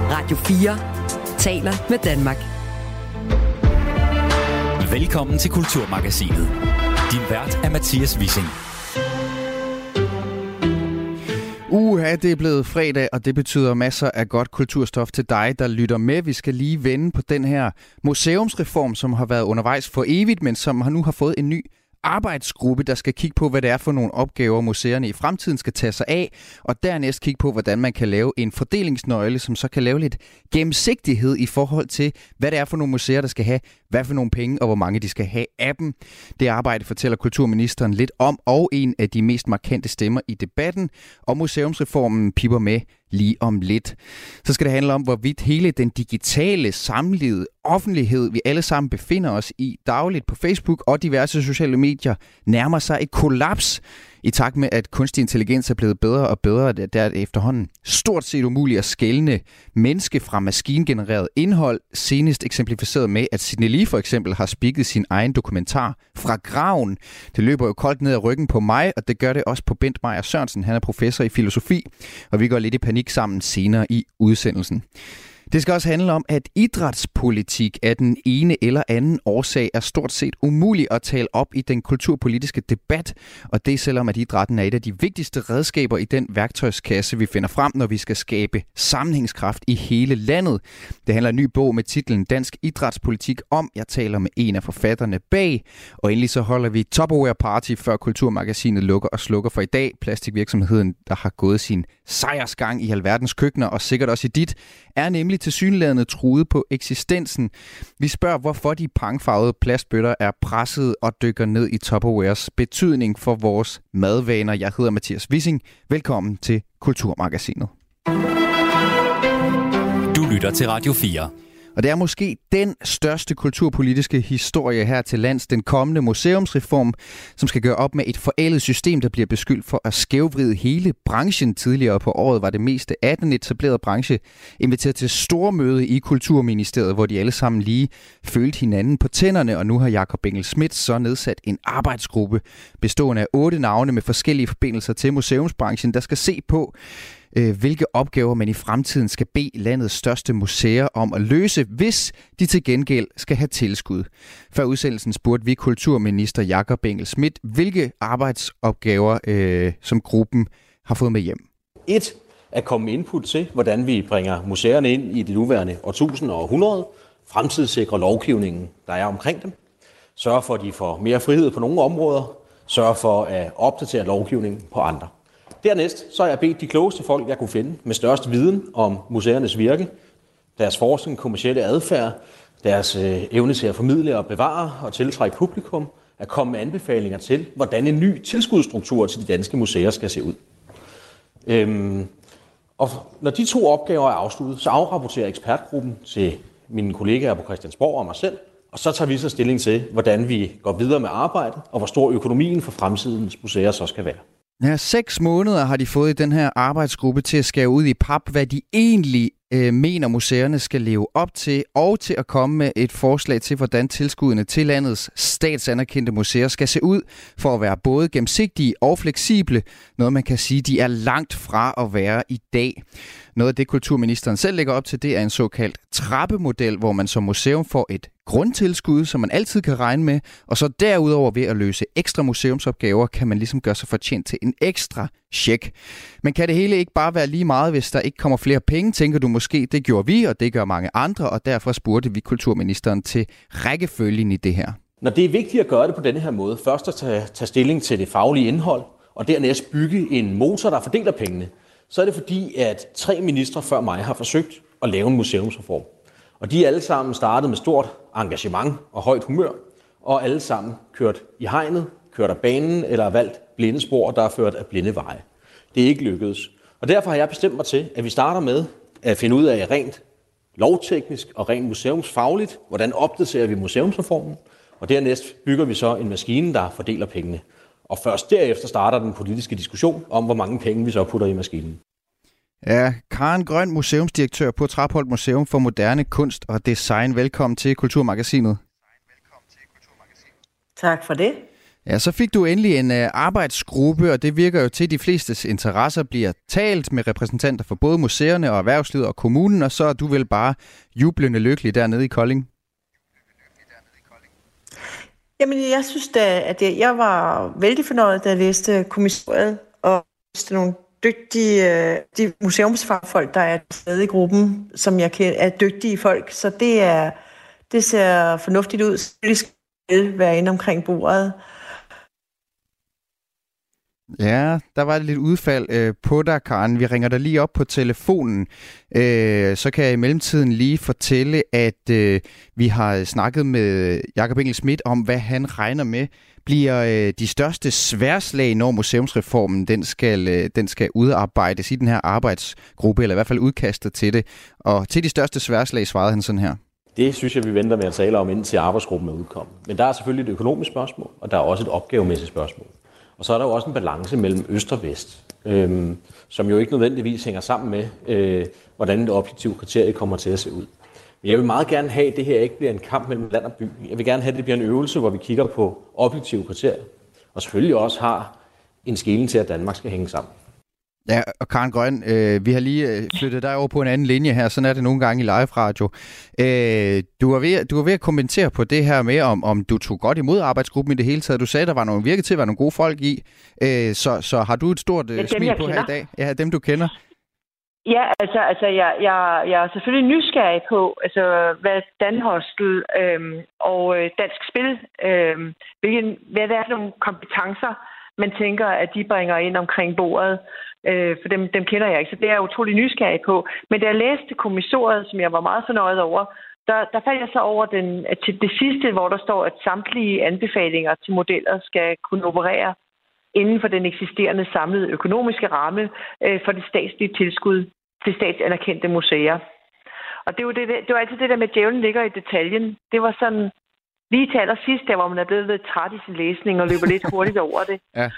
Radio 4 taler med Danmark. Velkommen til Kulturmagasinet. Din vært er Mathias Wissing. Det er blevet fredag, og det betyder masser af godt kulturstof til dig, der lytter med. Vi skal lige vende på den her museumsreform, som har været undervejs for evigt, men som nu har fået en ny arbejdsgruppe, der skal kigge på, hvad det er for nogle opgaver, museerne i fremtiden skal tage sig af, og dernæst kigge på, hvordan man kan lave en fordelingsnøgle, som så kan lave lidt gennemsigtighed i forhold til, hvad det er for nogle museer, der skal have, hvad for nogle penge, og hvor mange de skal have af dem. Det arbejde fortæller kulturministeren lidt om, og en af de mest markante stemmer i debatten, og museumsreformen pipper med lige om lidt. Så skal det handle om, hvorvidt hele den digitale samlede offentlighed, vi alle sammen befinder os i dagligt på Facebook og diverse sociale medier, nærmer sig et kollaps i takt med, at kunstig intelligens er blevet bedre og bedre. Der er efterhånden stort set umuligt at skelne menneske fra maskingenereret indhold, senest eksemplificeret med, at Sidney Lee for eksempel har spikket sin egen dokumentar Fra graven. Det løber jo koldt ned ad ryggen på mig, og det gør det også på Bent Meyer Sørensen. Han er professor i filosofi, og vi går lidt i panik sammen senere i udsendelsen. Det skal også handle om, at idrætspolitik af den ene eller anden årsag er stort set umuligt at tale op i den kulturpolitiske debat, og det selvom at idrætten er et af de vigtigste redskaber i den værktøjskasse, vi finder frem, når vi skal skabe sammenhængskraft i hele landet. Det handler en ny bog med titlen Dansk Idrætspolitik om. Jeg taler med en af forfatterne bag, og endelig så holder vi Tupperware Party, før Kulturmagasinet lukker og slukker for i dag. Plastikvirksomheden, der har gået sin sejrsgang i alverdens køkkener, og sikkert også i dit, er nemlig tilsyneladende truet på eksistensen. Vi spørger, hvorfor de pangfarvede plastbøtter er presset og dykker ned i Tupperwares betydning for vores madvaner. Jeg hedder Mathias Wissing. Velkommen til Kulturmagasinet. Du lytter til Radio 4. Og det er måske den største kulturpolitiske historie her til lands, den kommende museumsreform, som skal gøre op med et forældet system, der bliver beskyldt for at skævvride hele branchen. Tidligere på året var det meste af den etablerede branche inviteret til stormøde i Kulturministeriet, hvor de alle sammen lige følte hinanden på tænderne, og nu har Jakob Engel-Schmidt så nedsat en arbejdsgruppe bestående af 8 navne med forskellige forbindelser til museumsbranchen, der skal se på, hvilke opgaver man i fremtiden skal bede landets største museer om at løse, hvis de til gengæld skal have tilskud. Før udsendelsen spurgte vi kulturminister Jakob Engel-Schmidt, hvilke arbejdsopgaver som gruppen har fået med hjem. At komme med input til, hvordan vi bringer museerne ind i det nuværende årtusind og århundrede, fremtidssikre lovgivningen, der er omkring dem, sørge for, at de får mere frihed på nogle områder, sørge for at opdatere lovgivningen på andre. Dernæst så har jeg bedt de klogeste folk, jeg kunne finde, med størst viden om museernes virke, deres forskning, kommercielle adfærd, deres evne til at formidle og bevare og tiltrække publikum, at komme med anbefalinger til, hvordan en ny tilskudsstruktur til de danske museer skal se ud. Og når de 2 opgaver er afsluttet, så afrapporterer ekspertgruppen til mine kollegaer på Christiansborg og mig selv, og så tager vi så stilling til, hvordan vi går videre med arbejdet, og hvor stor økonomien for fremtidens museer så skal være. Ja, 6 måneder har de fået i den her arbejdsgruppe til at skære ud i pap, hvad de egentlig mener museerne skal leve op til, og til at komme med et forslag til, hvordan tilskuddene til landets statsanerkendte museer skal se ud, for at være både gennemsigtige og fleksible. Noget man kan sige, de er langt fra at være i dag. Noget af det, kulturministeren selv lægger op til, det er en såkaldt trappemodel, hvor man som museum får et grundtilskud, som man altid kan regne med, og så derudover ved at løse ekstra museumsopgaver, kan man ligesom gøre sig fortjent til en ekstra check. Men kan det hele ikke bare være lige meget, hvis der ikke kommer flere penge, tænker du måske? Det gjorde vi, og det gør mange andre, og derfor spurgte vi kulturministeren til rækkefølgen i det her. Når det er vigtigt at gøre det på denne her måde, først at tage stilling til det faglige indhold, og dernæst bygge en motor, der fordeler pengene, så er det fordi, at 3 ministre før mig har forsøgt at lave en museumsreform. Og de er alle sammen startet med stort engagement og højt humør, og alle sammen kørt i hegnet, kørt af banen eller har valgt blinde spor, der er ført af blinde veje. Det er ikke lykkedes. Og derfor har jeg bestemt mig til, at vi starter med at finde ud af rent lovteknisk og rent museumsfagligt, hvordan opdaterer vi museumsreformen, og dernæst bygger vi så en maskine, der fordeler pengene. Og først derefter starter den politiske diskussion om, hvor mange penge vi så putter i maskinen. Ja, Karen Grøn, museumsdirektør på Trapholt Museum for Moderne Kunst og Design. Velkommen til Kulturmagasinet. Tak for det. Ja, så fik du endelig en arbejdsgruppe, og det virker jo til, at de flestes interesser bliver talt med repræsentanter for både museerne og erhvervslivet og kommunen, og så er du vel bare jublende lykkelig dernede i Kolding? Jamen, jeg synes da, at jeg var vældig fornøjet, da jeg læste kommissoriet, og læste nogle dygtige de museumsfagfolk, der er stadig i gruppen, som jeg kender, er dygtige folk, så det ser fornuftigt ud. Selvfølgelig skal være inde omkring bordet. Ja, der var lidt udfald på dig, Karen. Vi ringer dig lige op på telefonen. Så kan jeg i mellemtiden lige fortælle, at vi har snakket med Jakob Engel-Schmidt om, hvad han regner med bliver de største sværslag, når museumsreformen den skal udarbejdes i den her arbejdsgruppe, eller i hvert fald udkastet til det. Og til de største sværslag svarede han sådan her. Det synes jeg, vi venter med at tale om, indtil arbejdsgruppen er udkommet. Men der er selvfølgelig et økonomisk spørgsmål, og der er også et opgavemæssigt spørgsmål. Og så er der jo også en balance mellem øst og vest, som jo ikke nødvendigvis hænger sammen med, hvordan det objektive kriterie kommer til at se ud. Men jeg vil meget gerne have, at det her ikke bliver en kamp mellem land og by. Jeg vil gerne have, at det bliver en øvelse, hvor vi kigger på objektive kriterier, og selvfølgelig også har en skelen til, at Danmark skal hænge sammen. Ja, og Karen Grøn, vi har lige flyttet dig over på en anden linje her, sådan er det nogle gange i live radio. Du var ved at kommentere på det her med, om du tog godt imod arbejdsgruppen i det hele taget. Du sagde, der var nogle virkede til at være nogle gode folk i. Så har du et stort smil på her i dag? Ja, dem du kender. Ja, altså jeg er selvfølgelig nysgerrig på, hvad Danhostel og Dansk Spil, hvad er nogle kompetencer, man tænker, at de bringer ind omkring bordet. For dem kender jeg ikke, så det er jeg utrolig nysgerrig på. Men da jeg læste kommissoriet, som jeg var meget fornøjet over, der faldt jeg så over til det sidste, hvor der står, at samtlige anbefalinger til modeller skal kunne operere inden for den eksisterende samlede økonomiske ramme for det statslige tilskud til statsanerkendte museer. Og det var altid det der med, at djævlen ligger i detaljen. Det var sådan lige til allersidst, der hvor man er blevet lidt træt i sin læsning og løber lidt hurtigt over det. Ja.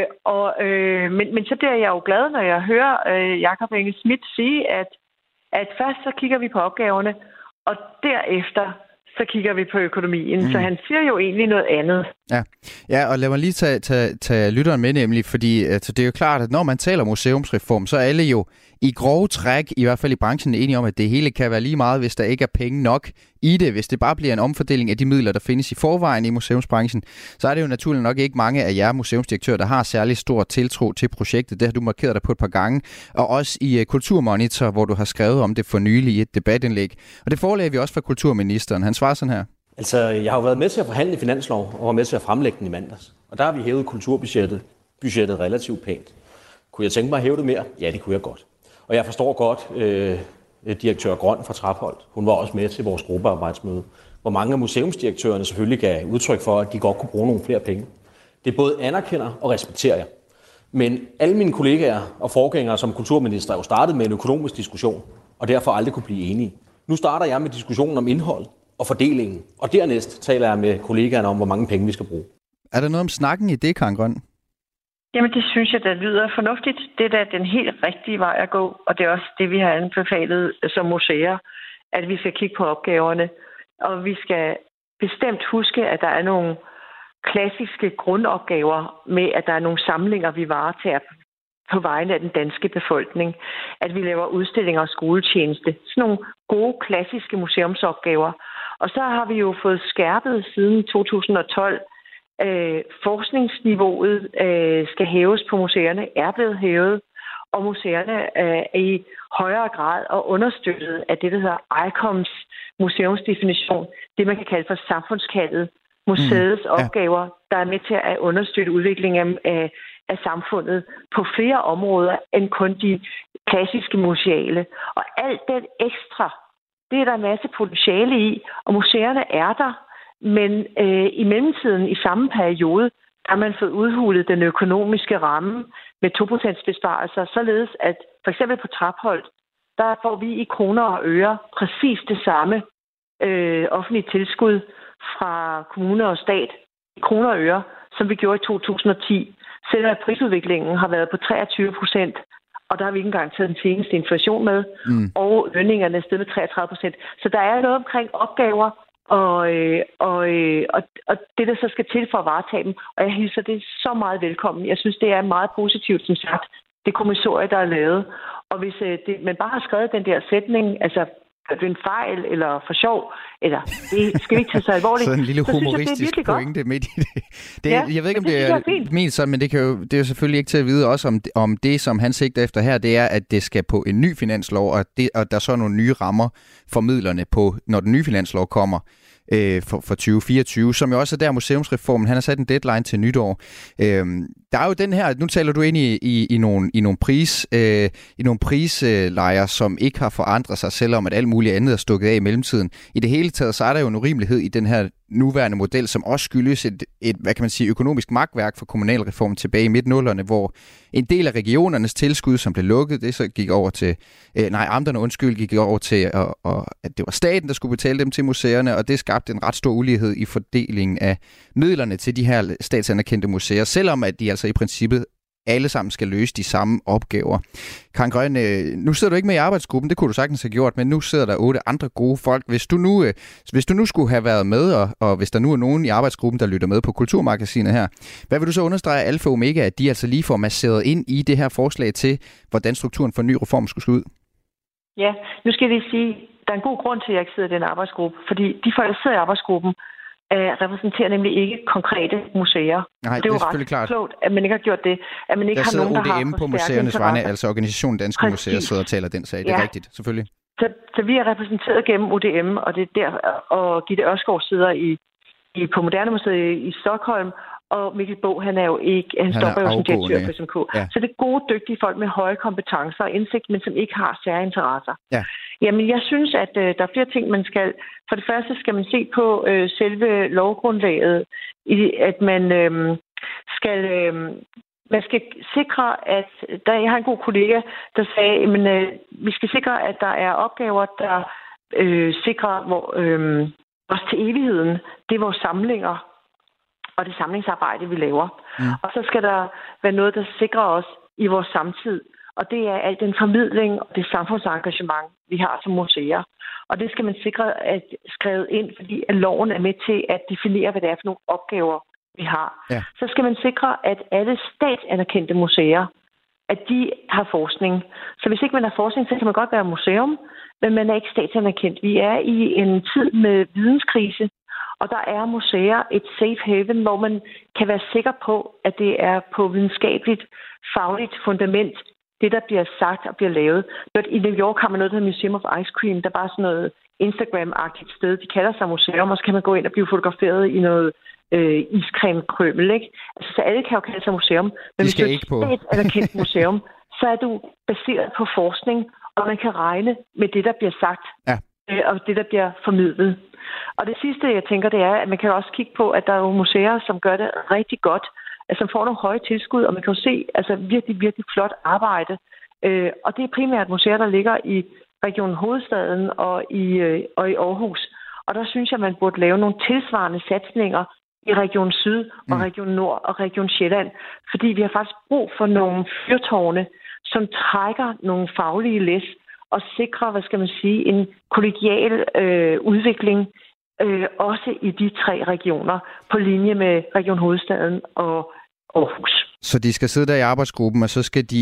Men så bliver jeg jo glad, når jeg hører Jakob Engel-Schmidt sige, at først så kigger vi på opgaverne, og derefter så kigger vi på økonomien. Så han siger jo egentlig noget andet. Ja, og lad mig lige tage lytteren med nemlig, fordi det er jo klart, at når man taler museumsreform, så er alle jo i grove træk, i hvert fald i branchen, enige om, at det hele kan være lige meget, hvis der ikke er penge nok i det. Hvis det bare bliver en omfordeling af de midler, der findes i forvejen i museumsbranchen, så er det jo naturligt nok ikke mange af jer museumsdirektører, der har særlig stor tiltro til projektet. Det har du markeret dig på et par gange. Og også i Kulturmonitor, hvor du har skrevet om det for nylig i et debatindlæg. Og det forelagde vi også fra kulturministeren. Han svarer sådan her. Altså, jeg har jo været med til at forhandle finanslov og var med til at fremlægge den i mandags. Og der har vi hævet kulturbudgettet relativt pænt. Kunne jeg tænke mig at hæve det mere? Ja, det kunne jeg godt. Og jeg forstår godt direktør Grøn fra Trapholt. Hun var også med til vores gruppearbejdsmøde, hvor mange af museumsdirektørerne selvfølgelig gav udtryk for, at de godt kunne bruge nogle flere penge. Det både anerkender og respekterer jeg. Men alle mine kollegaer og forgængere som kulturminister er jo startet med en økonomisk diskussion, og derfor aldrig kunne blive enige. Nu starter jeg med diskussionen om indhold og fordelingen, og dernæst taler jeg med kollegaerne om, hvor mange penge vi skal bruge. Er der noget om snakken i det, Karen Grøn? Jamen, det synes jeg, der lyder fornuftigt. Det er da den helt rigtige vej at gå, og det er også det, vi har anbefalet som museer, at vi skal kigge på opgaverne. Og vi skal bestemt huske, at der er nogle klassiske grundopgaver med, at der er nogle samlinger, vi varetager på vegne af den danske befolkning. At vi laver udstillinger og skoletjeneste. Sådan nogle gode, klassiske museumsopgaver. Og så har vi jo fået skærpet siden 2012, forskningsniveauet skal hæves på museerne, er blevet hævet, og museerne er i højere grad og understøttet af det, der hedder ICOMs museumsdefinition, det man kan kalde for samfundskaldet, museets opgaver, der er med til at understøtte udviklingen af samfundet på flere områder end kun de klassiske museale. Og alt den ekstra, det er der en masse potentiale i, og museerne er der. Men i mellemtiden, i samme periode, har man fået udhulet den økonomiske ramme med 2% besparelser, således at for eksempel på Trapholt, der får vi i kroner og øre præcis det samme offentlige tilskud fra kommuner og stat i kroner og øre, som vi gjorde i 2010, selvom prisudviklingen har været på 23%, og der har vi ikke engang taget den seneste inflation med, og lønningerne er steget med 33%. Så der er noget omkring opgaver, og det, der så skal til for at varetage dem. Og jeg hilser det så meget velkommen. Jeg synes, det er meget positivt, som sagt, det kommissorie, der er lavet. Og hvis man bare har skrevet den der sætning, altså det er en fejl, eller for sjov, eller det skal vi ikke tage så alvorligt. Så en lille humoristisk pointe midt i det. Jeg ved ikke, om det er ment sådan, men det er jo selvfølgelig ikke til at vide også, om det, som han sigter efter her, det er, at det skal på en ny finanslov, og der så er nogle nye rammer for midlerne på, når den nye finanslov kommer for 2024, som jo også er der museumsreformen. Han har sat en deadline til nytår. Der er jo den her, nu taler du ind i nogle prislejer, som ikke har forandret sig, selvom at alt muligt andet er stukket af i mellemtiden. I det hele taget, så er der jo en urimelighed i den her nuværende model, som også skyldes et hvad kan man sige, økonomisk makværk for kommunalreformen tilbage i midt-nullerne, hvor en del af regionernes tilskud, som blev lukket, det så gik over til, amterne gik over til, at det var staten, der skulle betale dem til museerne, og det skabte en ret stor ulighed i fordelingen af midlerne til de her statsanerkendte museer, selvom at de altså i princippet alle sammen skal løse de samme opgaver. Karen Grøn, nu sidder du ikke med i arbejdsgruppen, det kunne du sagtens have gjort, men nu sidder der 8 andre gode folk. Hvis du nu skulle have været med, og hvis der nu er nogen i arbejdsgruppen, der lytter med på Kulturmagasinet her, hvad vil du så understrege alfa og omega, at de altså lige får masseret ind i det her forslag til, hvordan strukturen for en ny reform skulle se ud? Ja, nu skal jeg lige sige, der er en god grund til, at jeg ikke sidder i den arbejdsgruppe, fordi de folk, der sidder i arbejdsgruppen, repræsenterer nemlig ikke konkrete museer. Nej, det er jo selvfølgelig klart. Klogt, at man ikke har gjort det. At man ikke har nogen, der har ODM på museernes vegne, altså Organisationen Danske Museer, sidder og taler den sag. Det er rigtigt, selvfølgelig. Så vi er repræsenteret gennem ODM, og det er der, og Gitte Ørskov sidder på Moderne Museet i Stockholm, og Mikkel Bog, han stopper jo som direktør for SMK. Ja. Så det er gode, dygtige folk med høje kompetencer og indsigt, men som ikke har særinteresser. Ja. Jamen, jeg synes, at der er flere ting, man skal. For det første skal man se på selve lovgrundlaget, at man skal sikre, at jeg har en god kollega, der sagde, at vi skal sikre, at der er opgaver, der sikrer os til evigheden. Det er vores samlinger og det samlingsarbejde, vi laver. Og så skal der være noget, der sikrer os i vores samtid. Og det er al den formidling og det samfundsengagement, vi har som museer. Og det skal man sikre at skrevet ind, fordi at loven er med til at definere, hvad det er for nogle opgaver, vi har. Ja. Så skal man sikre, at alle statsanerkendte museer, at de har forskning. Så hvis ikke man har forskning, så kan man godt være museum, men man er ikke statsanerkendt. Vi er i en tid med videnskrise, og der er museer et safe haven, hvor man kan være sikker på, at det er på videnskabeligt, fagligt fundament, det, der bliver sagt og bliver lavet. I New York har man noget, der hedder Museum of Ice Cream, der er bare sådan noget Instagram-agtigt sted. De kalder sig museum, og så kan man gå ind og blive fotograferet i noget iscreme-krømmel, ikke? Altså, så alle kan jo kalde sig museum. Men hvis du er et anerkendt museum, så er du baseret på forskning, og man kan regne med det, der bliver sagt, og det, der bliver formidlet. Og det sidste, jeg tænker, det er, at man kan også kigge på, at der er jo museer, som gør det rigtig godt, som får nogle høje tilskud, og man kan jo se altså virkelig, virkelig flot arbejde. Og det er primært museer, der ligger i Region Hovedstaden og i Aarhus. Og der synes jeg, man burde lave nogle tilsvarende satsninger i Region Syd og Region Nord og Region Sjælland, fordi vi har faktisk brug for nogle fyrtårne, som trækker nogle faglige læs og sikrer, en kollegial udvikling, også i de 3 regioner, på linje med Region Hovedstaden og Aarhus. Så de skal sidde der i arbejdsgruppen, og så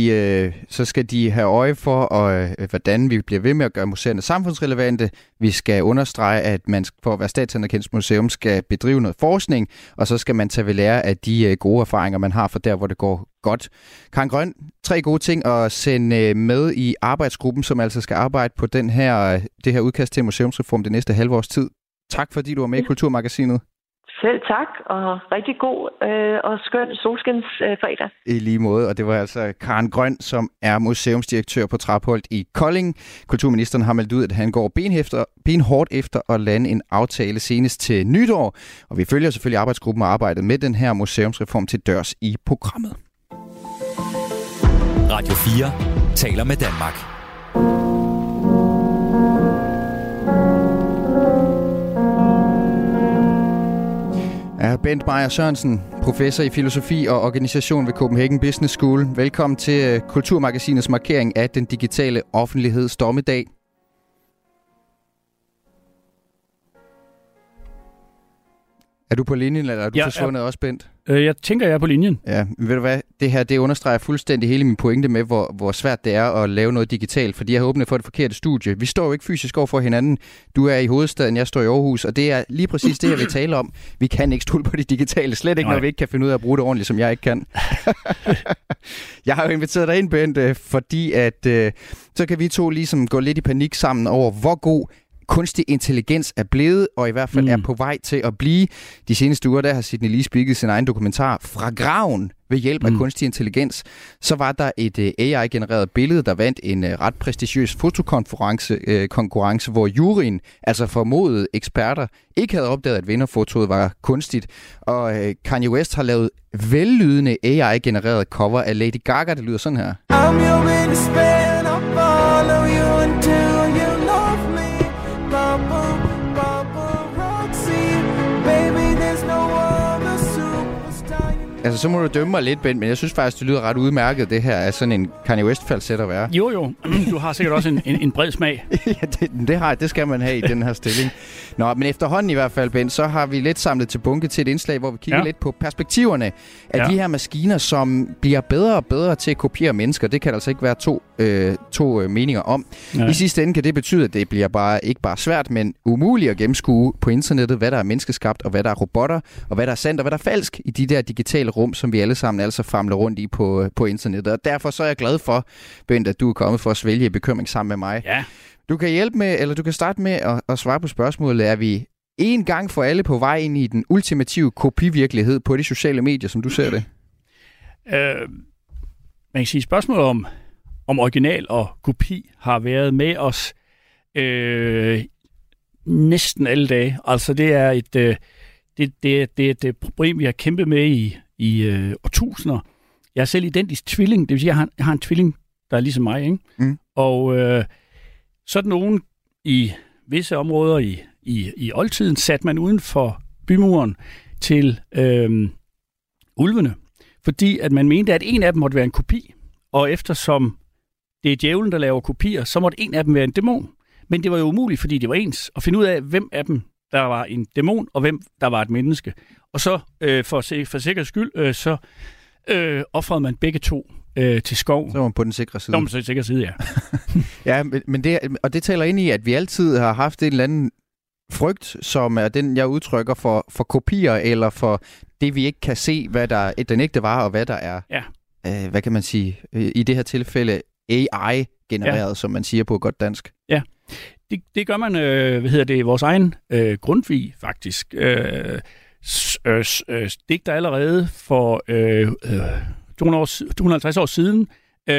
skal de have øje for, hvordan vi bliver ved med at gøre museerne samfundsrelevante. Vi skal understrege, at man for at være statsanerkendt museum skal bedrive noget forskning, og så skal man tage ved lære af de gode erfaringer, man har for der, hvor det går godt. Karen Grøn, 3 gode ting at sende med i arbejdsgruppen, som altså skal arbejde på det her udkast til museumsreform det næste halve års tid. Tak fordi du var med i Kulturmagasinet. Selv tak, og rigtig god og skøn solskinsfredag. I lige måde, og det var altså Karen Grøn, som er museumsdirektør på Trapholt i Kolding. Kulturministeren har meldt ud, at han går benhårdt efter at lande en aftale senest til nytår, og vi følger selvfølgelig arbejdsgruppen og arbejdet med den her museumsreform til dørs i programmet. Radio 4 taler med Danmark. Er Bent Meyer Sørensen, professor i filosofi og organisation ved Copenhagen Business School. Velkommen til Kulturmagasinets markering af den digitale offentligheds dommedag. Er du på linjen, eller er du forsvundet også, Bent? Jeg tænker, jeg er på linjen. Ja, ved du hvad? Det her, det understreger fuldstændig hele min pointe med, hvor svært det er at lave noget digitalt, fordi jeg har åbnet for det forkerte studie. Vi står jo ikke fysisk over for hinanden. Du er i hovedstaden, jeg står i Aarhus, og det er lige præcis det, jeg vil tale om. Vi kan ikke stole på det digitale, slet ikke, når vi ikke kan finde ud af at bruge det ordentligt, som jeg ikke kan. Jeg har jo inviteret dig ind, Bent, fordi at så kan vi to ligesom gå lidt i panik sammen over, hvor god kunstig intelligens er blevet, og i hvert fald er på vej til at blive. De seneste uger, der har Sydney Lee spikket sin egen dokumentar Fra graven ved hjælp af kunstig intelligens. Så var der et AI-genereret billede, der vandt en ret prestigiøs fotokonkurrence, hvor juryen, altså formodede eksperter, ikke havde opdaget, at vinderfotoet var kunstigt. Og Kanye West har lavet vellydende AI-genereret cover af Lady Gaga, det lyder sådan her. I'm your spin, I'll follow you until you love me. Altså, så må du dømme mig lidt, Ben, men jeg synes faktisk, det lyder ret udmærket, det her er sådan en Kanye West-falset at være. Jo. Du har sikkert også en bred smag. Ja, det skal man have i den her stilling. Nå, men efterhånden i hvert fald, Ben, så har vi lidt samlet til bunke til et indslag, hvor vi kigger lidt på perspektiverne af de her maskiner, som bliver bedre og bedre til at kopiere mennesker. Det kan altså ikke være to meninger om. I sidste ende kan det betyde, at det bliver ikke bare svært, men umuligt at gennemskue på internettet, hvad der er menneskeskabt, og hvad der er robotter, og hvad der er sandt, og hvad der er falsk i de der digitale rum, som vi alle sammen altså famler rundt i på internettet. Og derfor så er jeg glad for, Bent, at du er kommet for at svælge bekymring sammen med mig. Ja. Du kan hjælpe med, eller du kan starte med at svare på spørgsmålet. Er vi en gang for alle på vej ind i den ultimative kopivirkelighed på de sociale medier, som du ser det? Man kan sige, spørgsmålet om original og kopi har været med os næsten alle dage. Altså det er et problem, vi har kæmpet med i årtusinder. Jeg er selv identisk tvilling, det vil sige, jeg har en tvilling, der er ligesom mig, ikke? Og sådan nogen i visse områder i oldtiden satte man uden for bymuren til ulvene, fordi at man mente, at en af dem måtte være en kopi, og eftersom det er djævlen, der laver kopier, så måtte en af dem være en dæmon. Men det var jo umuligt, fordi det var ens, at finde ud af, hvem af dem, der var en dæmon, og hvem der var et menneske. Og så, for sikkerheds skyld, så offrede man begge to til skov. Så var man på den sikre side. Så var man på den sikre side, ja. Ja, men det taler ind i, at vi altid har haft en eller anden frygt, som er den, jeg udtrykker for kopier, eller for det, vi ikke kan se, hvad der den ægte var, og hvad der er, hvad kan man sige, i det her tilfælde AI-genereret, som man siger på godt dansk. Ja, det gør man, vores egen Grundtvig faktisk, digter allerede for 250 år siden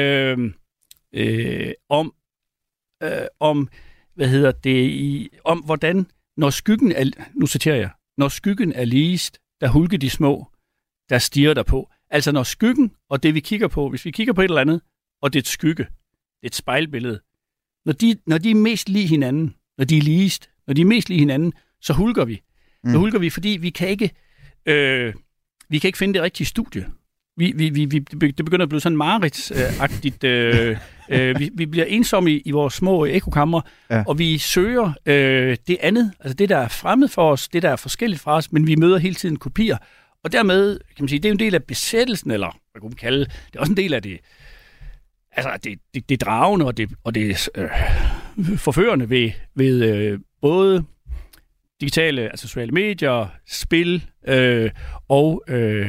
om hvordan, når skyggen er, nu citerer jeg, når skyggen er ligest, der hulker de små, der stirrer der på. Altså når skyggen og det vi kigger på, hvis vi kigger på et eller andet, og det er et skygge, det er et spejlbillede, når de er mest lige hinanden, når de er ligest, når de er mest lige hinanden, så hulker vi. Så hulker vi, fordi vi kan ikke finde det rigtige studie. Det begynder at blive sådan mareridsagtigt. Vi bliver ensomme i vores små ekokamre, og vi søger det andet, altså det, der er fremmed for os, det, der er forskelligt fra os, men vi møder hele tiden kopier. Og dermed, kan man sige, det er en del af besættelsen, eller hvad kunne man kalde det, det er også en del af det, altså det dragende og det forførende ved både digitale, altså sociale medier, spil og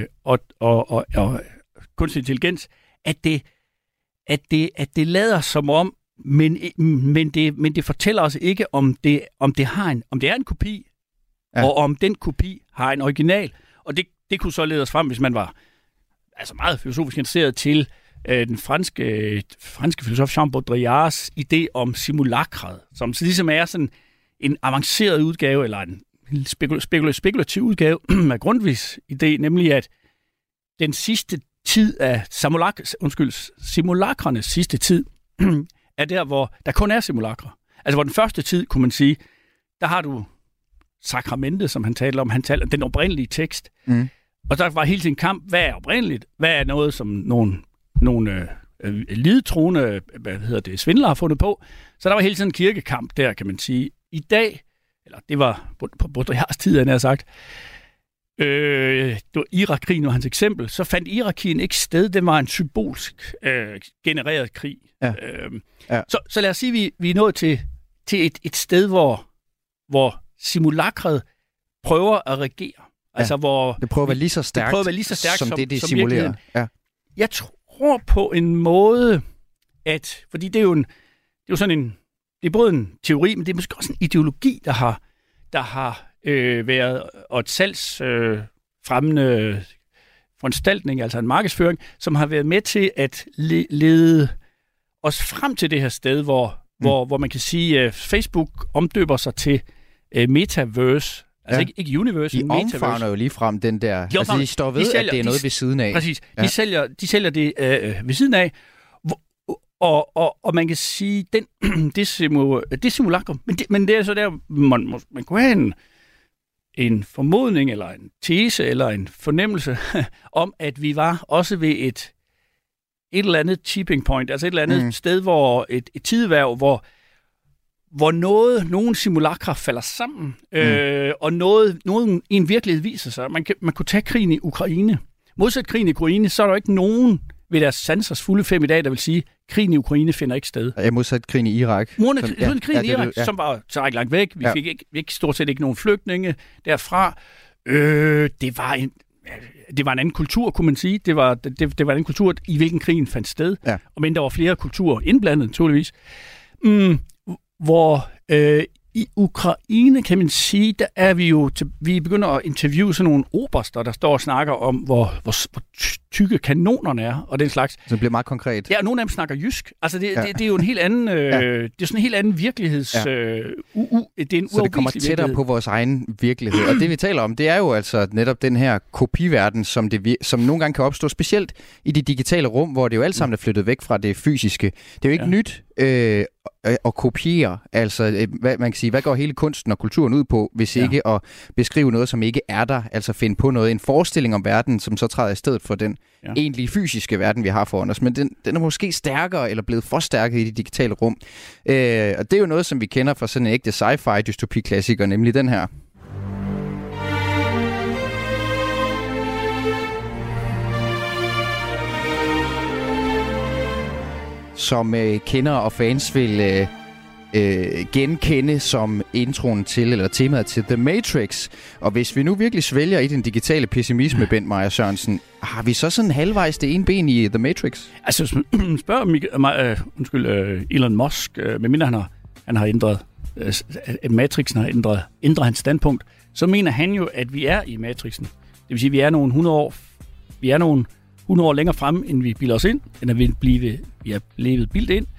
kunstig intelligens, at det lader som om, men det fortæller os ikke om det er en kopi, og om den kopi har en original. Og det kunne så lede os frem, hvis man var altså meget filosofisk interesseret til den franske filosof Jean Baudrillards idé om simulakret, som så ligesom er sådan en avanceret udgave, eller en spekulativ udgave af Grundtvigs idé, nemlig at den sidste tid af simulakrenes sidste tid er der, hvor der kun er simulakre. Altså hvor den første tid, kunne man sige, der har du sakramentet, som han talte om, den oprindelige tekst. Og der var hele tiden kamp, hvad er oprindeligt? Hvad er noget, som nogle lidetroende svindlere har fundet på? Så der var hele tiden en kirkekamp der, kan man sige. I dag, eller det var på Baudrillards tid, han har sagt, det var Irakkrigen var hans eksempel, så fandt Irakkrigen ikke sted. Det var en symbolsk genereret krig. Ja. Så lad os sige, at vi er nået til et sted, hvor simulakret prøver at regere. Altså, hvor det prøver at være lige så stærkt, som det simulerer. Ja. Jeg tror på en måde, at fordi det er jo sådan en, det er både en teori, men det er måske også en ideologi, der har været og et salgsfremmende foranstaltning, altså en markedsføring, som har været med til at lede os frem til det her sted, hvor man kan sige, at Facebook omdøber sig til metaverse. Altså ikke universe, men metaverse. De omfavner jo lige frem den der. Altså de står ved, at det er noget ved siden af. Præcis. Ja. De sælger det ved siden af. Og man kan sige, det simulakrum. Men det er så der, man kunne have en formodning, eller en tese, eller en fornemmelse om, at vi var også ved et eller andet tipping point, altså et eller andet sted, hvor et tideværv, hvor nogle simulakrer falder sammen, og noget i en virkelighed viser sig. Man kunne tage krigen i Ukraine. Modsat krigen i Ukraine, så er der ikke nogen ved deres sansers fulde 5 i dag, der vil sige, at krigen i Ukraine finder ikke sted. Jeg modsat krigen i Irak. Krigen i Irak, som var så ikke langt væk. Vi fik stort set ikke nogen flygtninge derfra. Det var en anden kultur, kunne man sige. Det var en anden kultur, i hvilken krigen fandt sted. Ja. Og men der var flere kulturer indblandet, naturligvis. Hvor i Ukraine, kan man sige, der er vi begynder at interviewe sådan nogle oberster, der står og snakker om, hvor tykke kanonerne er, og den slags. Så det bliver meget konkret. Ja, og nogle af dem snakker jysk. Altså, det er jo en helt anden, det er sådan en helt anden virkeligheds... det er en så det kommer tættere på vores egen virkelighed. Og det, vi taler om, det er jo altså netop den her kopiverden, som nogle gange kan opstå, specielt i de digitale rum, hvor det jo alt sammen er flyttet væk fra det fysiske. Det er jo ikke nyt at kopiere, altså hvad man kan sige, hvad går hele kunsten og kulturen ud på, hvis ikke at beskrive noget, som ikke er der, altså finde på noget, en forestilling om verden, som så træder i stedet for den egentlige fysiske verden, vi har foran os, men den er måske stærkere, eller blevet forstærket i de digitale rum. Og det er jo noget, som vi kender fra sådan en ægte sci-fi dystopi-klassiker, nemlig den her. Som kender og fans vil genkende som introen til, eller temaet til The Matrix. Og hvis vi nu virkelig svælger i den digitale pessimisme, Bent Meyer Sørensen, har vi så sådan halvvejs det ene ben i The Matrix? Altså, spørg Elon Musk, medmindre han har ændret, Matrixen har ændret hans standpunkt, så mener han jo, at vi er i Matrixen. Det vil sige, at vi er nogle 100 år længere frem, end vi bilder os ind, end at vi er blevet bildt ind.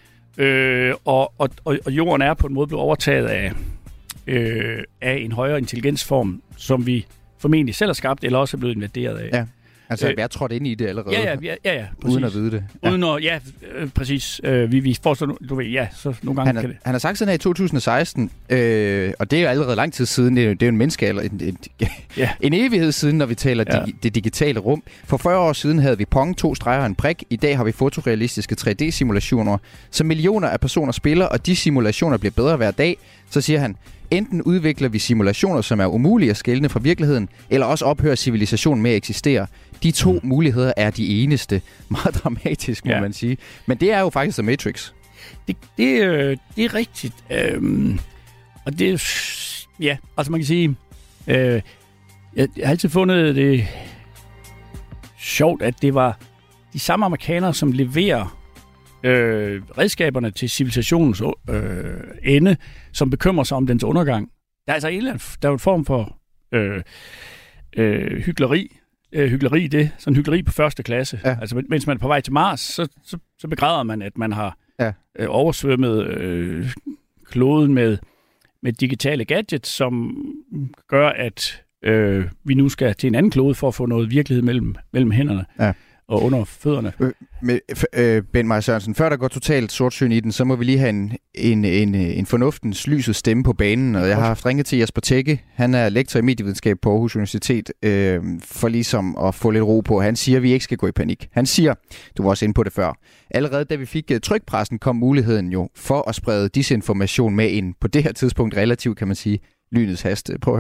Og jorden er på en måde blevet overtaget af en højere intelligensform, som vi formentlig selv har skabt, eller også er blevet invaderet af. Ja. Altså, vi er trådt ind i det allerede. Ja, præcis. Uden at vide det. Ja. Præcis. Vi får så, du ved, så nogle gange kan det. Han har sagt sådan her i 2016, og det er jo allerede lang tid siden, det er jo en menneskealder, en evighed siden, når vi taler det digitale rum. For 40 år siden havde vi Pong, 2 streger og en prik. I dag har vi fotorealistiske 3D-simulationer, som millioner af personer spiller, og de simulationer bliver bedre hver dag. Så siger han, enten udvikler vi simulationer, som er umulige at skelne fra virkeligheden, eller også ophører civilisationen med at eksistere. De 2 muligheder er de eneste. Meget dramatisk, må man sige. Men det er jo faktisk The Matrix. Det er rigtigt. Og det er... Ja, altså man kan sige... jeg har altid fundet det sjovt, at det var de samme amerikanere, som leverer redskaberne til civilisationens ende, som bekymrer sig om dens undergang. Der er altså en form for hykleri. Sådan hykleri på første klasse. Ja. Altså, mens man er på vej til Mars, så begræder man, at man har oversvømmet kloden med digitale gadgets, som gør, at vi nu skal til en anden klode for at få noget virkelighed mellem hænderne. Ja. Og under fødderne. Bent Meyer Sørensen, før der går totalt sortsyn i den, så må vi lige have en fornuftens lyset stemme på banen, og jeg har haft ringet til Jesper Tække. Han er lektor i medievidenskab på Aarhus Universitet, for ligesom at få lidt ro på. Han siger, at vi ikke skal gå i panik. Han siger, du var også inde på det før, allerede da vi fik trykpressen, kom muligheden jo for at sprede disinformation med ind på det her tidspunkt relativt, kan man sige, lynets hast. Prøv at høre.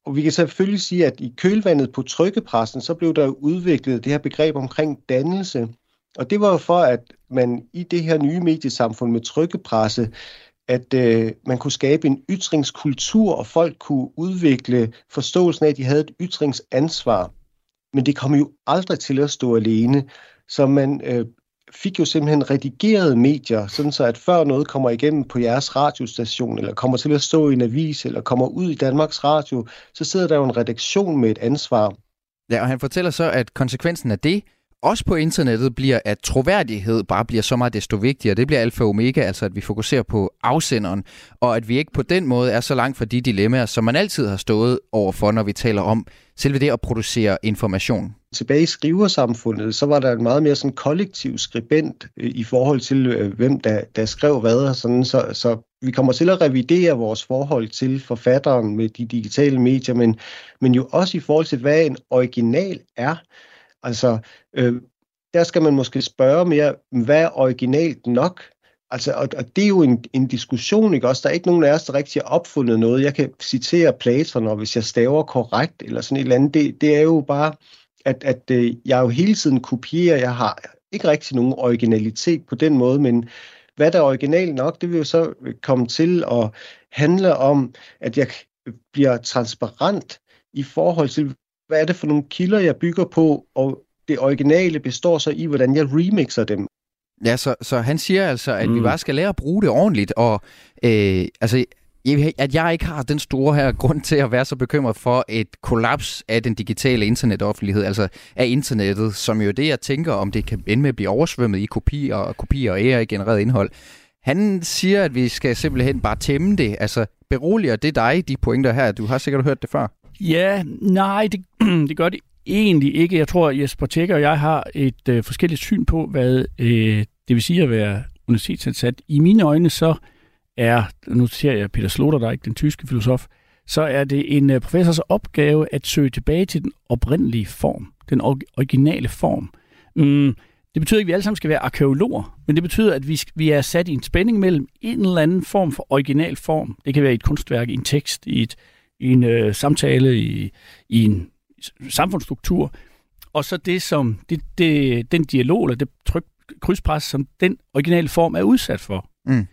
Og vi kan selvfølgelig sige, at i kølvandet på trykkepressen, så blev der udviklet det her begreb omkring dannelse. Og det var jo for, at man i det her nye mediesamfund med trykkepresse, at man kunne skabe en ytringskultur, og folk kunne udvikle forståelsen af, at de havde et ytringsansvar. Men det kom jo aldrig til at stå alene. Så man fik jo simpelthen redigerede medier, sådan så at før noget kommer igennem på jeres radiostation, eller kommer til at stå i en avis, eller kommer ud i Danmarks Radio, så sidder der jo en redaktion med et ansvar. Ja, og han fortæller så, at konsekvensen af det, også på internettet, bliver, at troværdighed bare bliver så meget desto vigtigere. Det bliver alfa og omega, altså at vi fokuserer på afsenderen, og at vi ikke på den måde er så langt fra de dilemmaer, som man altid har stået overfor, når vi taler om selve det at producere information. Tilbage i skriversamfundet, så var der en meget mere sådan kollektiv skribent i forhold til, hvem der skrev hvad, og sådan, så vi kommer til at revidere vores forhold til forfatteren med de digitale medier, men jo også i forhold til, hvad en original er. Altså, der skal man måske spørge mere, hvad er originalt nok? Altså, og det er jo en diskussion, ikke også? Der er ikke nogen af os, der rigtig har opfundet noget. Jeg kan citere Platon, og hvis jeg staver korrekt, eller sådan et eller andet, det er jo bare, at jeg jo hele tiden kopierer. Jeg har ikke rigtig nogen originalitet på den måde, men hvad der er originalt nok, det vil jo så komme til at handle om, at jeg bliver transparent i forhold til, hvad er det for nogle kilder, jeg bygger på, og det originale består så i, hvordan jeg remixer dem. Ja, så han siger altså, at vi bare skal lære at bruge det ordentligt, og at jeg ikke har den store her grund til at være så bekymret for et kollaps af den digitale internetoffentlighed, altså af internettet, som jo det, jeg tænker, om det kan ende med at blive oversvømmet i kopier og AI-genereret indhold. Han siger, at vi skal simpelthen bare tæmme det, altså beroliger det dig, de pointer her? Du har sikkert hørt det før. Ja, nej, det gør det egentlig ikke. Jeg tror, Jesper Tjekke og jeg har et forskelligt syn på, hvad det vil sige at være universitetsansat. I mine øjne så nu ser jeg Peter Sloterdijk, den tyske filosof, så er det en professors opgave at søge tilbage til den oprindelige form, den originale form. Det betyder ikke, at vi alle sammen skal være arkæologer, men det betyder, at vi er sat i en spænding mellem en eller anden form for original form. Det kan være i et kunstværk, i en tekst, i en samtale, i en samfundsstruktur, og så det som den dialog eller det krydspres, som den originale form er udsat for.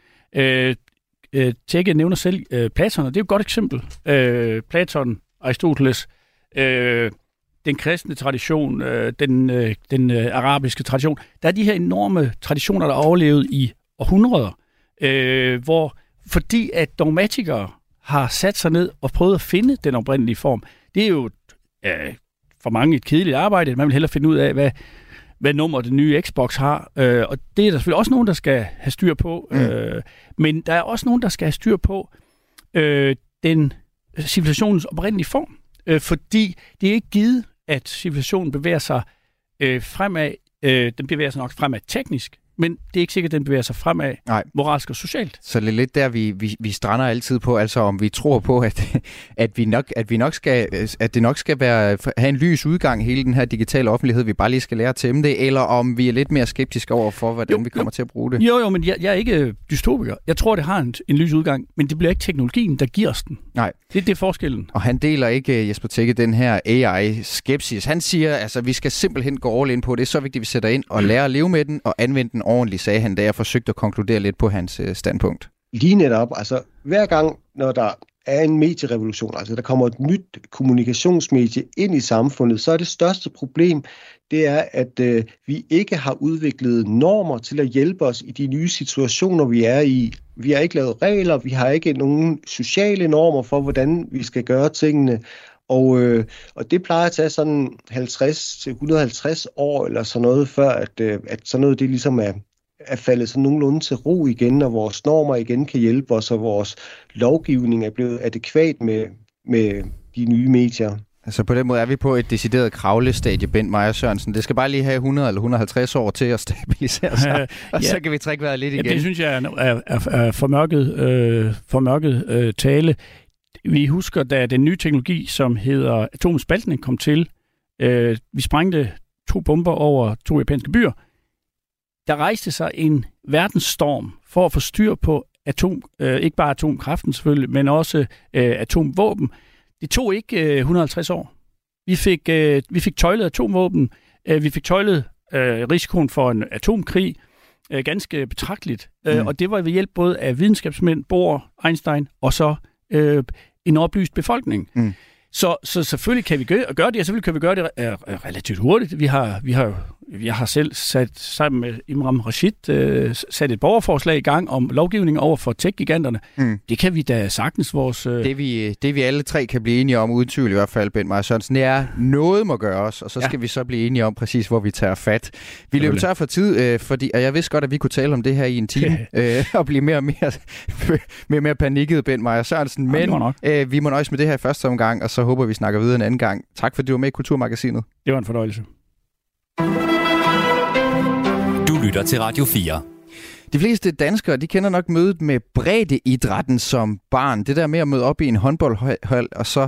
Tjekke nævner selv Platon, og det er jo et godt eksempel. Platon, Aristoteles, den kristne tradition, den arabiske tradition. Der er de her enorme traditioner, der er overlevet i århundreder, fordi at dogmatikere har sat sig ned og prøvet at finde den oprindelige form. Det er jo for mange et kedeligt arbejde. Man vil hellere finde ud af, hvad nummer den nye Xbox har. Og det er der selvfølgelig også nogen, der skal have styr på. Men der er også nogen, der skal have styr på den civilisationens oprindelige form. Fordi det er ikke givet, at civilisationen bevæger sig fremad. Den bevæger sig nok fremad teknisk, men det er ikke sikkert, at den bevæger sig fremad moralsk og socialt. Så det er lidt der, vi strander altid på, altså om vi tror på, at det nok skal have en lys udgang, hele den her digitale offentlighed, vi bare lige skal lære at tæmme det, eller om vi er lidt mere skeptiske over for, hvordan vi kommer til at bruge det. Jo, men jeg er ikke dystopiker. Jeg tror, det har en lys udgang, men det bliver ikke teknologien, der giver os den. Nej. Det er forskellen. Og han deler ikke, Jesper Tjekke, den her AI-skepsis. Han siger, altså, vi skal simpelthen gå all in på det. Det er så vigtigt, at vi sætter ind og lærer at leve med den og anvende den ordentligt, sagde han, da jeg forsøgte at konkludere lidt på hans standpunkt. Lige netop. Altså, hver gang, når der er en medierevolution, altså der kommer et nyt kommunikationsmedie ind i samfundet, så er det største problem, det er, at vi ikke har udviklet normer til at hjælpe os i de nye situationer, vi er i. Vi har ikke lavet regler, vi har ikke nogen sociale normer for, hvordan vi skal gøre tingene. Og det plejer at tage sådan 50-150 år eller sådan noget, før at sådan noget det ligesom er faldet sådan nogenlunde til ro igen, og vores normer igen kan hjælpe os, og vores lovgivning er blevet adækvat med de nye medier. Altså på den måde er vi på et decideret kravlestadie, Bent Meyer Sørensen. Det skal bare lige have 100 eller 150 år til at stabilisere sig, og så kan vi trække vejret lidt igen. Ja, det synes jeg er formørket tale. Vi husker, da den nye teknologi, som hedder atomspaltning, kom til. Vi sprængte 2 bomber over 2 japanske byer. Der rejste sig en verdensstorm for at få styr på ikke bare atomkraften selvfølgelig, men også atomvåben. Det tog ikke 150 år. Vi fik tøjlet atomvåben. Vi fik tøjlet risikoen for en atomkrig ganske betragteligt. Og det var ved hjælp både af videnskabsmænd, Bohr, Einstein og så en oplyst befolkning. Så selvfølgelig kan vi gøre det, og selvfølgelig kan vi gøre det relativt hurtigt. Vi har selv sammen med Imran Rashid sat et borgerforslag i gang om lovgivning over for tech-giganterne. Det kan vi da sagtens vores... Det vi alle tre kan blive enige om, uden tvivl i hvert fald, Bent Meyer Sørensen, det er, noget må gøres, og så skal vi så blive enige om præcis, hvor vi tager fat. Vi løber tør for tid, og jeg vidste godt, at vi kunne tale om det her i en time, og blive mere og mere panikket, Bent Meyer Sørensen, men vi må nøjes med det her i første omgang, og så håber vi snakker videre en anden gang. Tak fordi du var med i Kulturmagasinet. Det var en fornøjelse. Du lytter til Radio 4. De fleste danskere, de kender nok mødet med breddeidrætten som barn. Det der med at møde op i en håndboldhold og så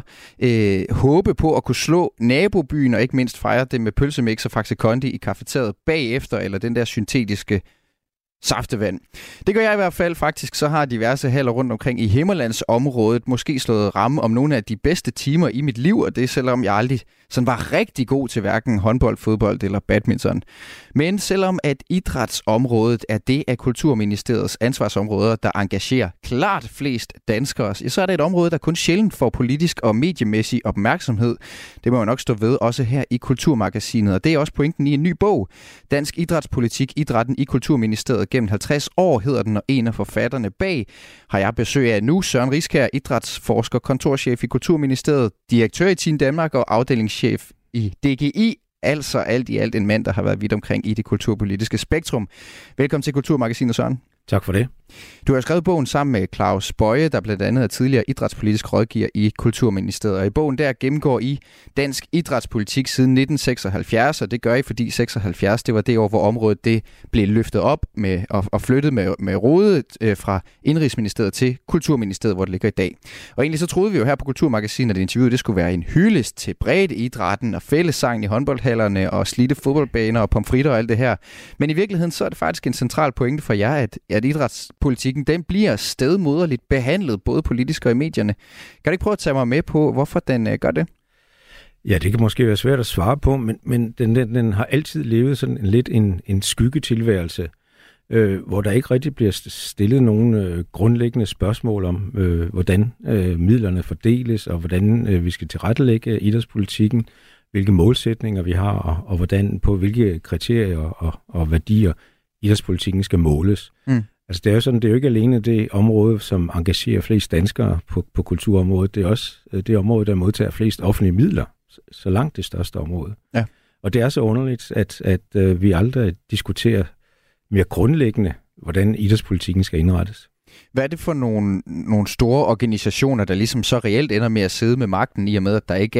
håbe på at kunne slå nabobyen og ikke mindst fejre det med pølsemix og Faxe Kondi i kafeteriet bagefter, eller den der syntetiske saftevand. Det gør jeg i hvert fald. Faktisk så har diverse haller rundt omkring i Himmerlandsområdet måske slået ramme om nogle af de bedste timer i mit liv, og det selvom jeg aldrig sådan var rigtig god til hverken håndbold, fodbold eller badminton. Men selvom at idrætsområdet er det af Kulturministeriets ansvarsområder, der engagerer klart flest danskere, så er det et område, der kun sjældent får politisk og mediemæssig opmærksomhed. Det må man nok stå ved også her i Kulturmagasinet, og det er også pointen i en ny bog. Dansk idrætspolitik, idrætten i Kulturministeriet gennem 50 år hedder den, og en af forfatterne bag har jeg besøg af nu. Søren Riskær, idrætsforsker, kontorchef i Kulturministeriet, direktør i Team Danmark og afdelingschef i DGI. Altså alt i alt en mand, der har været vidt omkring i det kulturpolitiske spektrum. Velkommen til Kulturmagasinet, Søren. Tak for det. Du har skrevet bogen sammen med Claus Bøje, der blandt andet er tidligere idrætspolitisk rådgiver i Kulturministeriet. Og i bogen der gennemgår I dansk idrætspolitik siden 1976, og det gør I, fordi 76 det var det år, hvor området det blev løftet op med, og flyttet med rodet fra Indenrigsministeriet til Kulturministeriet, hvor det ligger i dag. Og egentlig så troede vi jo her på Kulturmagasinet, at interviewet det skulle være en hyldest til breddeidrætten og fællessangen i håndboldhallerne og slidte fodboldbaner og pomfritter og alt det her. Men i virkeligheden så er det faktisk en central pointe for jer, at idrætspolitikken, den bliver stedmoderligt behandlet, både politisk og i medierne. Kan du ikke prøve at tage mig med på, hvorfor den gør det? Ja, det kan måske være svært at svare på, men den har altid levet sådan lidt en skyggetilværelse, hvor der ikke rigtig bliver stillet nogen grundlæggende spørgsmål om, hvordan midlerne fordeles, og hvordan vi skal tilrettelægge idrætspolitikken, hvilke målsætninger vi har, og hvordan på hvilke kriterier og værdier idrætspolitikken skal måles. Altså det er jo sådan, det er jo ikke alene det område, som engagerer flest danskere på kulturområdet, det er også det område, der modtager flest offentlige midler, så langt det største område. Ja. Og det er så underligt, at vi aldrig diskuterer mere grundlæggende, hvordan idrætspolitikken skal indrettes. Hvad er det for nogle store organisationer, der ligesom så reelt ender med at sidde med magten, i og med, at der ikke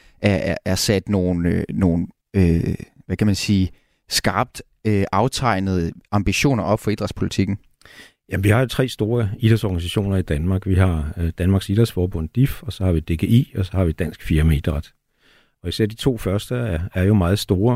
er sat nogle hvad kan man sige, skarpt aftegnede ambitioner op for idrætspolitikken? Jamen, vi har 3 store idrætsorganisationer i Danmark. Vi har Danmarks Idrætsforbund, DIF, og så har vi DGI, og så har vi Dansk Firmaidræt. Og især de 2 første er jo meget store,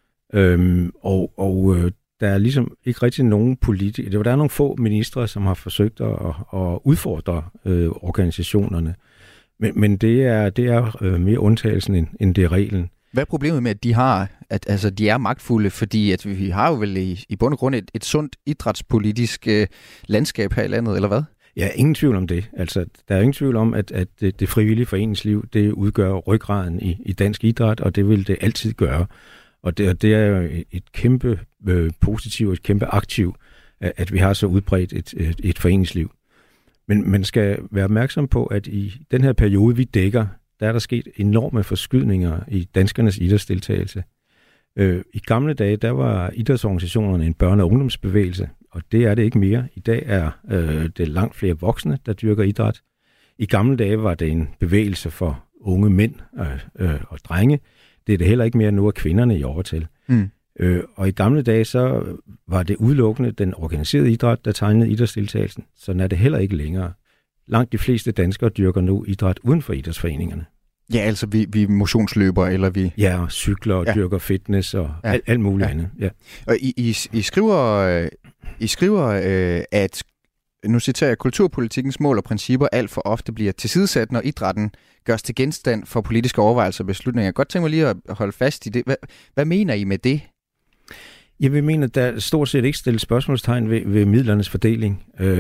og der er ligesom ikke rigtig nogen politikere. Der er nogle få ministre, som har forsøgt at udfordre organisationerne, men det er mere undtagelsen, end det er reglen. Hvad er problemet med, at de er magtfulde? Fordi at vi har jo vel i bund og grund et sundt idrætspolitisk landskab her i landet, eller hvad? Ja, ingen tvivl om det. Altså, der er ingen tvivl om, at det frivillige foreningsliv, det udgør ryggraden i dansk idræt, og det vil det altid gøre. Og det er jo et kæmpe positiv, et kæmpe aktiv, at vi har så udbredt et foreningsliv. Men man skal være opmærksom på, at i den her periode, vi dækker, der er der sket enorme forskydninger i danskernes idrætsdeltagelse. I gamle dage, der var idrætsorganisationerne en børne- og ungdomsbevægelse, og det er det ikke mere. I dag er det langt flere voksne, der dyrker idræt. I gamle dage var det en bevægelse for unge mænd og drenge. Det er det heller ikke mere, nu er kvinderne i overtal. Og i gamle dage, så var det udelukkende den organiserede idræt, der tegnede idrætsdeltagelsen. Sådan er det heller ikke længere. Langt de fleste danskere dyrker nu idræt uden for idrætsforeningerne. Ja, altså vi motionsløber, eller vi... Ja, og cykler og dyrker fitness og alt muligt andet. Ja. Og I skriver, at nu citerer jeg, kulturpolitikkens mål og principper alt for ofte bliver tilsidesat, når idrætten gørs til genstand for politiske overvejelser og beslutninger. Jeg kan godt tænke mig lige at holde fast i det. Hvad mener I med det? Jeg vil mene, at der stort set ikke stilles spørgsmålstegn ved midlernes fordeling.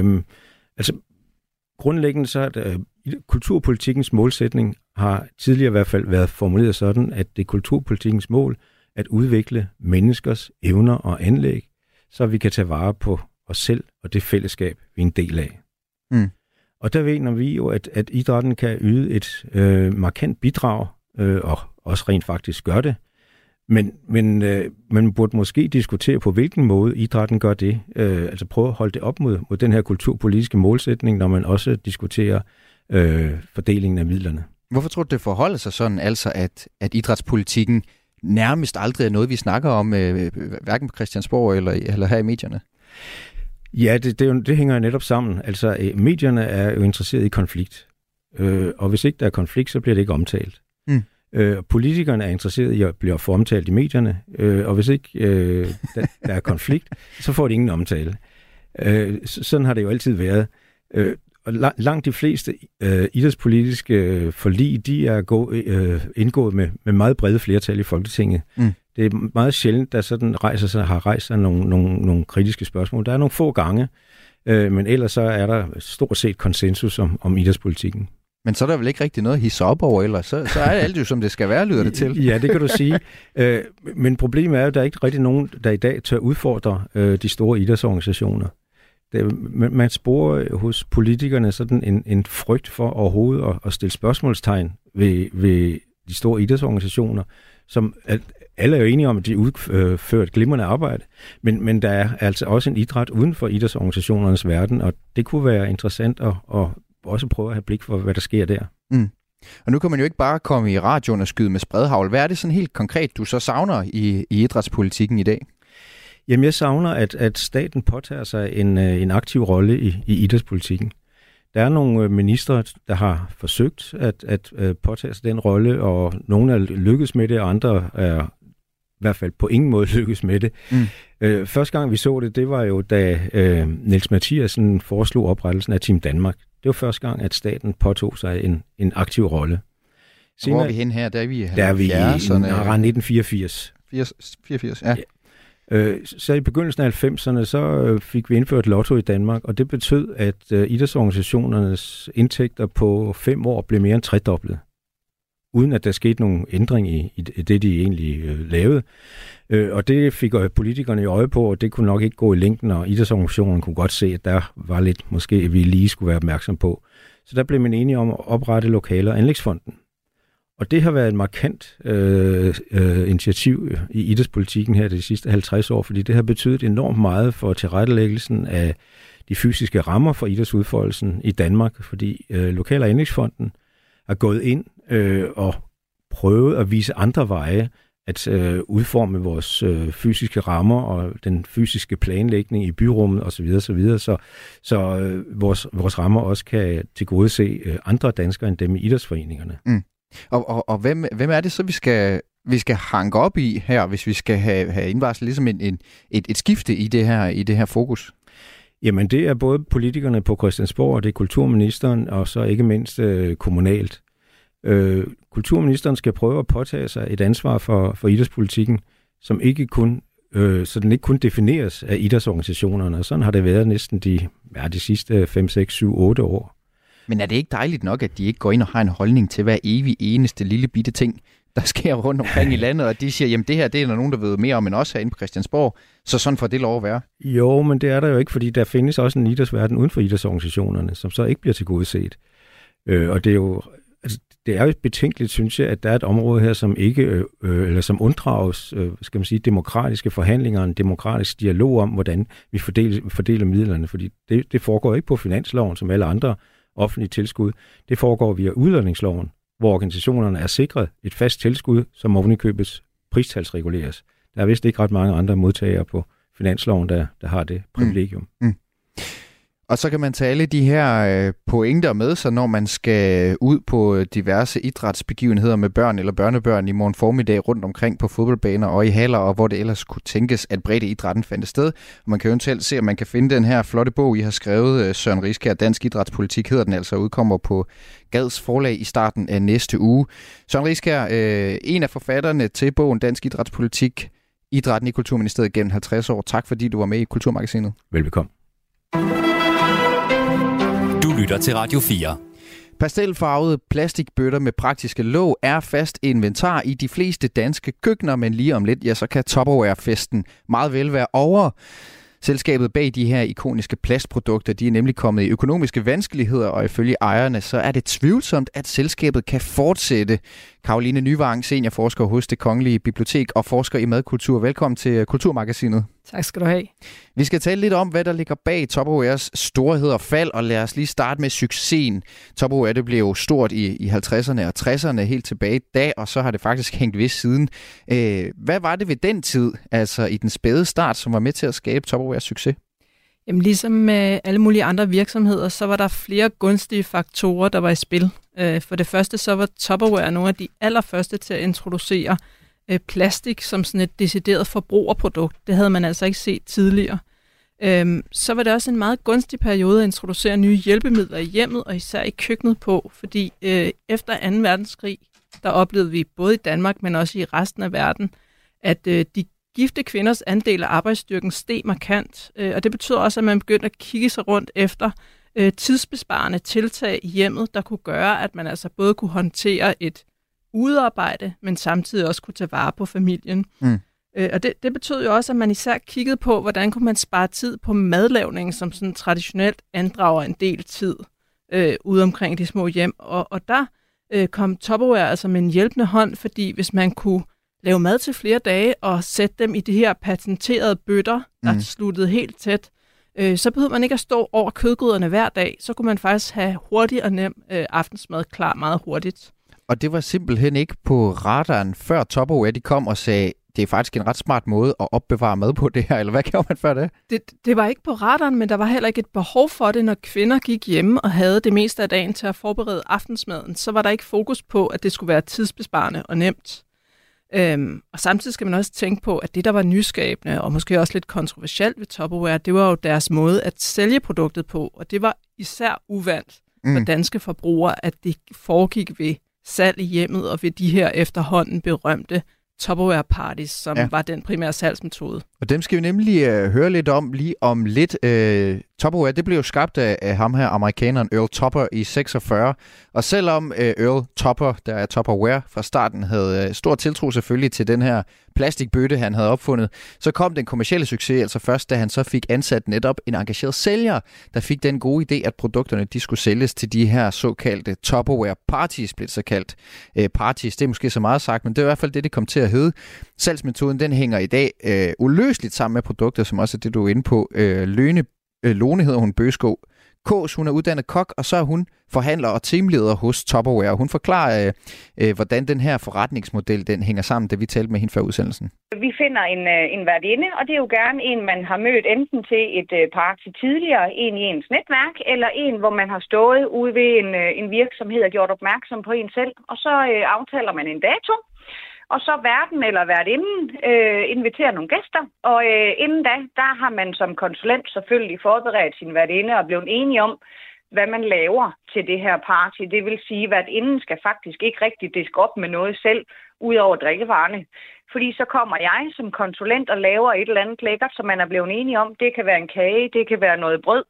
Grundlæggende så er kulturpolitikkens målsætning har tidligere i hvert fald været formuleret sådan, at det er kulturpolitikkens mål at udvikle menneskers evner og anlæg, så vi kan tage vare på os selv og det fællesskab, vi er en del af. Mm. Og der mener vi jo, at idrætten kan yde et markant bidrag, og også rent faktisk gør det. Men man burde måske diskutere, på hvilken måde idrætten gør det. Altså prøve at holde det op mod den her kulturpolitiske målsætning, når man også diskuterer fordelingen af midlerne. Hvorfor tror du, det forholder sig sådan, altså at idrætspolitikken nærmest aldrig er noget, vi snakker om, hverken på Christiansborg eller her i medierne? Ja, det hænger jo netop sammen. Altså, medierne er jo interesseret i konflikt. Og hvis ikke der er konflikt, så bliver det ikke omtalt. Mm. Politikerne er interesseret i at blive omtalt i medierne, og hvis ikke der er konflikt, så får de ingen omtale. Sådan har det jo altid været. Og langt de fleste idrætspolitiske forlig, de er indgået med meget brede flertal i Folketinget. Mm. Det er meget sjældent, der sådan har rejst sig nogle kritiske spørgsmål. Der er nogle få gange, men ellers så er der stort set konsensus om idrætspolitikken. Men så er der vel ikke rigtig noget at hisse op over, eller så er alt jo, som det skal være, lyder det til. Ja, det kan du sige. Men problemet er jo, at der er ikke rigtig nogen, der i dag tør udfordre de store idrætsorganisationer. Man sporer hos politikerne sådan en frygt for overhovedet at stille spørgsmålstegn ved de store idrætsorganisationer, som alle er jo enige om, at de udfører et glimrende arbejde, men der er altså også en idræt uden for idrætsorganisationernes verden, og det kunne være interessant at også prøve at have blik for, hvad der sker der. Mm. Og nu kan man jo ikke bare komme i radioen og skyde med spredhavl. Hvad er det sådan helt konkret, du så savner i idrætspolitikken i dag? Jamen, jeg savner, at staten påtager sig en aktiv rolle i idrætspolitikken. Der er nogle ministre, der har forsøgt at påtage sig den rolle, og nogle er lykkedes med det, og andre er i hvert fald på ingen måde lykkedes med det. Mm. Første gang vi så det var jo, da Niels Mathiasen foreslog oprettelsen af Team Danmark. Det var første gang, at staten påtog sig en aktiv rolle. Senere, hvor er vi hen her? Der er vi i 1984. 84, ja. Så i begyndelsen af 90'erne, så fik vi indført lotto i Danmark, og det betød, at idrætsorganisationernes indtægter på 5 år blev mere end tredoblet, uden at der skete nogen ændring i det, de egentlig lavede. Og det fik politikerne i øje på, og det kunne nok ikke gå i længden, og idrætsorganisationerne kunne godt se, at der var lidt, måske vi lige skulle være opmærksom på. Så der blev man enige om at oprette Lokale- og Anlægsfonden. Og det har været et markant initiativ i idrætspolitikken her de sidste 50 år, fordi det har betydet enormt meget for tilrettelæggelsen af de fysiske rammer for idrætsudfoldelsen i Danmark, fordi Lokale- og Anlægsfonden har gået ind og prøvet at vise andre veje at udforme vores fysiske rammer og den fysiske planlægning i byrummet osv., så vores rammer også kan tilgodese andre danskere end dem i idrætsforeningerne. Mm. Og hvem er det så, vi skal hanke op i her, hvis vi skal have indvarslet ligesom et skifte i det her fokus? Jamen, det er både politikerne på Christiansborg, og det er kulturministeren, og så ikke mindst kommunalt. Kulturministeren skal prøve at påtage sig et ansvar for idrætspolitikken, som ikke kun, så den ikke kun defineres af idrætsorganisationerne, og sådan har det været næsten de sidste 5, 6, 7, 8 år. Men er det ikke dejligt nok, at de ikke går ind og har en holdning til hver evig eneste lille bitte ting, der sker rundt omkring i landet, og de siger, jamen det her, det er der nogen, der ved mere om end os herinde på Christiansborg, så sådan får det lov at være? Jo, men det er der jo ikke, fordi der findes også en idrætsverden uden for idrætsorganisationerne, som så ikke bliver tilgodeset. Og det er jo det er jo betænkeligt, synes jeg, at der er et område her, som ikke eller som unddrages, skal man sige, demokratiske forhandlinger, en demokratisk dialog om, hvordan vi fordeler midlerne, fordi det foregår ikke på finansloven, som alle andre offentlige tilskud. Det foregår via udlodningsloven, hvor organisationerne er sikret et fast tilskud, som ovenikøbes pristalsreguleres. Der er vist ikke ret mange andre modtagere på finansloven, der har det privilegium. Mm. Og så kan man tage alle de her pointer med sig, når man skal ud på diverse idrætsbegivenheder med børn eller børnebørn i morgen formiddag rundt omkring på fodboldbaner og i haller, og hvor det ellers kunne tænkes, at breddeidrætten fandt sted. Og man kan eventuelt se, om man kan finde den her flotte bog, I har skrevet, Søren Riskær, Dansk Idrætspolitik hedder den altså, udkommer på Gads Forlag i starten af næste uge. Søren Riskær, en af forfatterne til bogen Dansk Idrætspolitik, Idrætten i Kulturministeriet gennem 50 år. Tak fordi du var med i Kulturmagasinet. Velbekomme. Du lytter til Radio 4. Pastelfarvede plastikbøtter med praktiske låg er fast inventar i de fleste danske køkkener, men lige om lidt, ja, så kan Tupperware-festen meget vel være over. Selskabet bag de her ikoniske plastprodukter, de er nemlig kommet i økonomiske vanskeligheder, og ifølge ejerne, så er det tvivlsomt, at selskabet kan fortsætte. Caroline Nyvang, seniorforsker hos Det Kongelige Bibliotek og forsker i madkultur. Velkommen til Kulturmagasinet. Tak skal du have. Vi skal tale lidt om, hvad der ligger bag Tupperwares storhed og fald, og lad os lige starte med succesen. Tupperware, det blev jo stort i 50'erne og 60'erne helt tilbage da, og så har det faktisk hængt ved siden. Hvad var det ved den tid, altså i den spæde start, som var med til at skabe Tupperwares succes? Jamen ligesom med alle mulige andre virksomheder, så var der flere gunstige faktorer, der var i spil. For det første, så var Tupperware nogle af de allerførste til at introducere plastik som sådan et decideret forbrugerprodukt. Det havde man altså ikke set tidligere. Så var det også en meget gunstig periode at introducere nye hjælpemidler i hjemmet, og især i køkkenet på, fordi efter 2. verdenskrig, der oplevede vi både i Danmark, men også i resten af verden, at de gifte kvinders andel af arbejdsstyrken steg markant, og det betyder også, at man begyndte at kigge sig rundt efter tidsbesparende tiltag i hjemmet, der kunne gøre, at man altså både kunne håndtere et udearbejde, men samtidig også kunne tage vare på familien. Og det betød jo også, at man især kiggede på, hvordan kunne man spare tid på madlavning, som sådan traditionelt andrager en del tid ude omkring de små hjem. Og der kom Tupperware altså med en hjælpende hånd, fordi hvis man kunne lave mad til flere dage og sætte dem i de her patenterede bøtter, der sluttede helt tæt, så behøvede man ikke at stå over kødgryderne hver dag. Så kunne man faktisk have hurtig og nem aftensmad klar meget hurtigt. Og det var simpelthen ikke på radaren, før Tupperware de kom og sagde, det er faktisk en ret smart måde at opbevare mad på det her, eller hvad gjorde man før det? Det var ikke på radaren, men der var heller ikke et behov for det, når kvinder gik hjemme og havde det meste af dagen til at forberede aftensmaden. Så var der ikke fokus på, at det skulle være tidsbesparende og nemt. Og samtidig skal man også tænke på, at det, der var nyskabende og måske også lidt kontroversielt ved Tupperware, det var jo deres måde at sælge produktet på, og det var især uvandt for danske forbrugere, at det foregik ved salg i hjemmet og ved de her efterhånden berømte Tupperware-parties, som var den primære salgsmetode. Og dem skal vi nemlig høre lidt om lige om lidt. Tupperware, det blev jo skabt af ham her, amerikaneren Earl Tupper i 46. Og selvom Earl Tupper, der er Tupperware fra starten, havde stor tiltro selvfølgelig til den her plastikbøtte, han havde opfundet, så kom den kommercielle succes altså først, da han så fik ansat netop en engageret sælger, der fik den gode idé, at produkterne de skulle sælges til de her såkaldte Tupperware parties, blev det så kaldt. Parties, det er måske så meget sagt, men det er i hvert fald det kom til at hedde. Salgsmetoden, den hænger i dag uløseligt sammen med produkter, som også er det, du er inde på. Lone hedder hun, Bøgeskov Kås, hun er uddannet kok, og så er hun forhandler og teamleder hos Tupperware. Hun forklarer, hvordan den her forretningsmodel den hænger sammen, da vi talte med hende før udsendelsen. Vi finder en værtinde, og det er jo gerne en, man har mødt enten til et party tidligere, en i ens netværk, eller en, hvor man har stået ude ved en virksomhed og gjort opmærksom på en selv, og så aftaler man en dato. Og så værten eller værtinden inviterer nogle gæster, og inden da, der har man som konsulent selvfølgelig forberedt sin værtinde og blevet enige om, hvad man laver til det her party. Det vil sige, at værtinden skal faktisk ikke rigtig diske op med noget selv, ud over drikkevarerne. Fordi så kommer jeg som konsulent og laver et eller andet lækkert, som man er blevet enige om. Det kan være en kage, det kan være noget brød.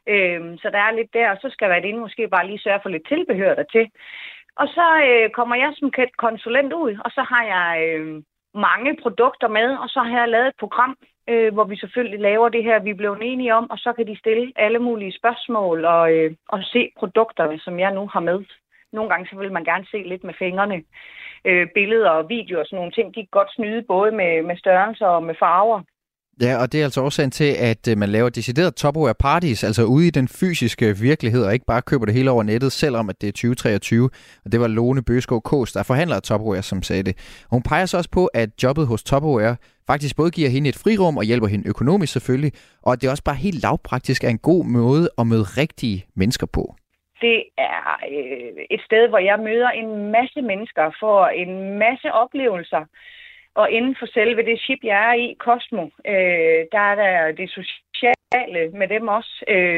Så der er lidt der, og så skal værtinden måske bare lige sørge for lidt tilbehør dertil. Og så kommer jeg som konsulent ud, og så har jeg mange produkter med, og så har jeg lavet et program, hvor vi selvfølgelig laver det her, vi er blevet enige om, og så kan de stille alle mulige spørgsmål og se produkterne, som jeg nu har med. Nogle gange så vil man gerne se lidt med fingrene. Billeder og videoer og sådan nogle ting, de kan godt snyde både med størrelser og med farver. Ja, og det er altså årsagen til, at man laver decideret Tupperware parties, altså ude i den fysiske virkelighed, og ikke bare køber det hele over nettet, selvom at det er 2023. Og det var Lone Bøgeskov Kaas, der forhandler af Tupperware, som sagde det. Og hun peger så også på, at jobbet hos Tupperware faktisk både giver hende et frirum og hjælper hende økonomisk selvfølgelig, og at det også bare helt lavpraktisk er en god måde at møde rigtige mennesker på. Det er et sted, hvor jeg møder en masse mennesker, får en masse oplevelser. Og inden for selve det ship, jeg er i, Cosmo, der er der det sociale med dem også.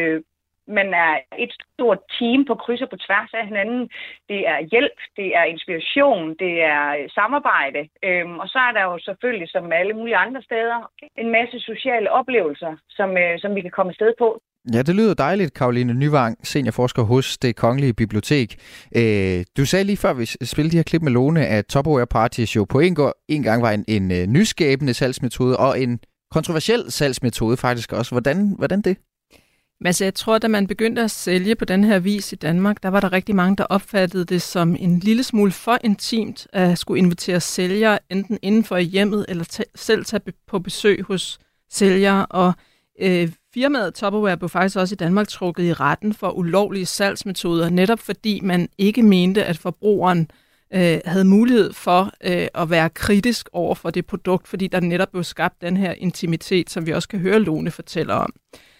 Man er et stort team på kryds og på tværs af hinanden. Det er hjælp, det er inspiration, det er samarbejde. Og så er der jo selvfølgelig, som alle mulige andre steder, en masse sociale oplevelser, som vi kan komme afsted på. Ja, det lyder dejligt, Caroline Nyvang, seniorforsker hos Det Kongelige Bibliotek. Du sagde lige før, vi spillede de her klip med Lone, at Tupperware Parties jo på en gang var en nyskabende salgsmetode, og en kontroversiel salgsmetode faktisk også. Hvordan det? Altså, jeg tror, da man begyndte at sælge på den her vis i Danmark, der var der rigtig mange, der opfattede det som en lille smule for intimt at skulle invitere sælgere, enten inden for hjemmet, eller selv tage på besøg hos sælgere. Og firmaet Tupperware blev faktisk også i Danmark trukket i retten for ulovlige salgsmetoder, netop fordi man ikke mente, at forbrugeren havde mulighed for at være kritisk over for det produkt, fordi der netop blev skabt den her intimitet, som vi også kan høre Lone fortælle om.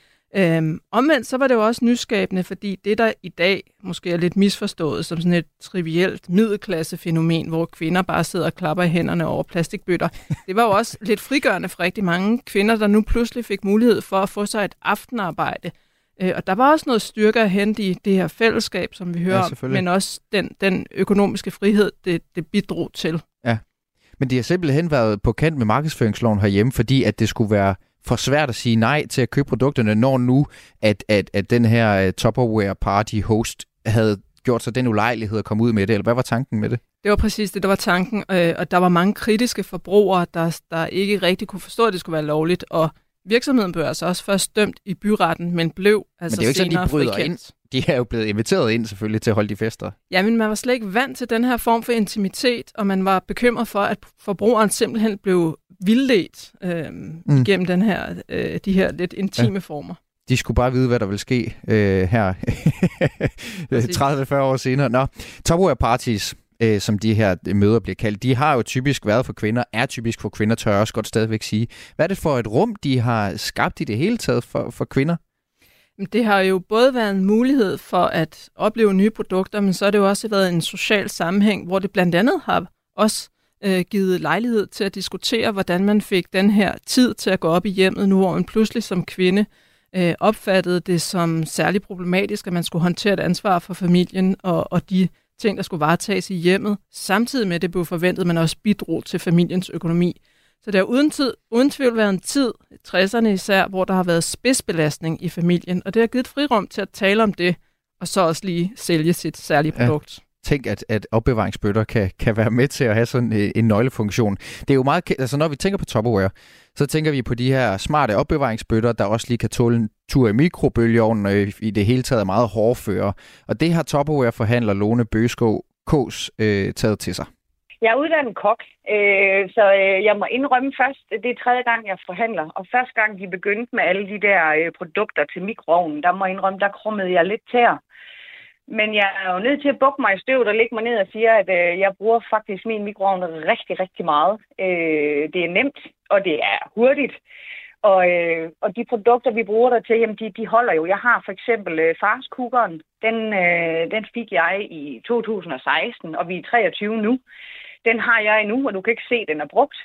Omvendt så var det jo også nyskabende, fordi det, der i dag måske er lidt misforstået som sådan et trivielt middelklassefænomen, hvor kvinder bare sidder og klapper i hænderne over plastikbøtter, det var jo også lidt frigørende for rigtig mange kvinder, der nu pludselig fik mulighed for at få sig et aftenarbejde. Og der var også noget styrke at hente i det her fællesskab, som vi hører om, men også den økonomiske frihed, det bidrog til. Ja, men de har simpelthen været på kant med markedsføringsloven herhjemme, fordi at det skulle være for svært at sige nej til at købe produkterne, når nu, at den her Tupperware Party host havde gjort sig den ulejlighed at komme ud med det, eller hvad var tanken med det? Det var præcis det, der var tanken, og der var mange kritiske forbrugere, der ikke rigtig kunne forstå, at det skulle være lovligt, og virksomheden blev altså også først dømt i byretten, men blev altså senere frikendt. Men det er jo ikke sådan, de bryder ind. De er jo blevet inviteret ind selvfølgelig til at holde de fester. Ja, men man var slet ikke vant til den her form for intimitet, og man var bekymret for, at forbrugeren simpelthen blev vildledt igennem de her lidt intime former. De skulle bare vide, hvad der vil ske her 30-40 år senere. Nå, Tupperware Parties, som de her møder bliver kaldt, de har jo typisk været for kvinder, er typisk for kvinder, tør jeg også godt stadigvæk sige. Hvad er det for et rum, de har skabt i det hele taget for kvinder? Det har jo både været en mulighed for at opleve nye produkter, men så har det jo også været en social sammenhæng, hvor det blandt andet har også givet lejlighed til at diskutere, hvordan man fik den her tid til at gå op i hjemmet nu, hvor man pludselig som kvinde opfattede det som særlig problematisk, at man skulle håndtere et ansvar for familien og de ting, der skulle varetages i hjemmet, samtidig med, at det blev forventet, at man også bidrog til familiens økonomi. Så det har uden tvivl været en tid, 60'erne især, hvor der har været spidsbelastning i familien, og det har givet frirum til at tale om det, og så også lige sælge sit særlige produkt. Ja. Tænk, at opbevaringsbøtter kan være med til at have sådan en nøglefunktion. Det er jo meget, altså når vi tænker på Tupperware, så tænker vi på de her smarte opbevaringsbøtter, der også lige kan tåle en tur i mikrobølgeovnen, og i det hele taget er meget hårdføre. Og det har Tupperware-forhandler Lone Bøgeskov Kaas taget til sig. Jeg er uddannet kok, så jeg må indrømme først, det er tredje gang, jeg forhandler. Og første gang, de begyndte med alle de der produkter til mikroovnen, der må jeg indrømme, der krummede jeg lidt tæer. Men jeg er jo nødt til at bukke mig i støvet og lægge mig ned og sige, at jeg bruger faktisk min mikroovn rigtig, rigtig meget. Det er nemt, og det er hurtigt. Og de produkter, vi bruger der til, jamen de holder jo. Jeg har for eksempel farskukkeren. Den fik jeg i 2016, og vi er 23 nu. Den har jeg endnu, og du kan ikke se, at den er brugt.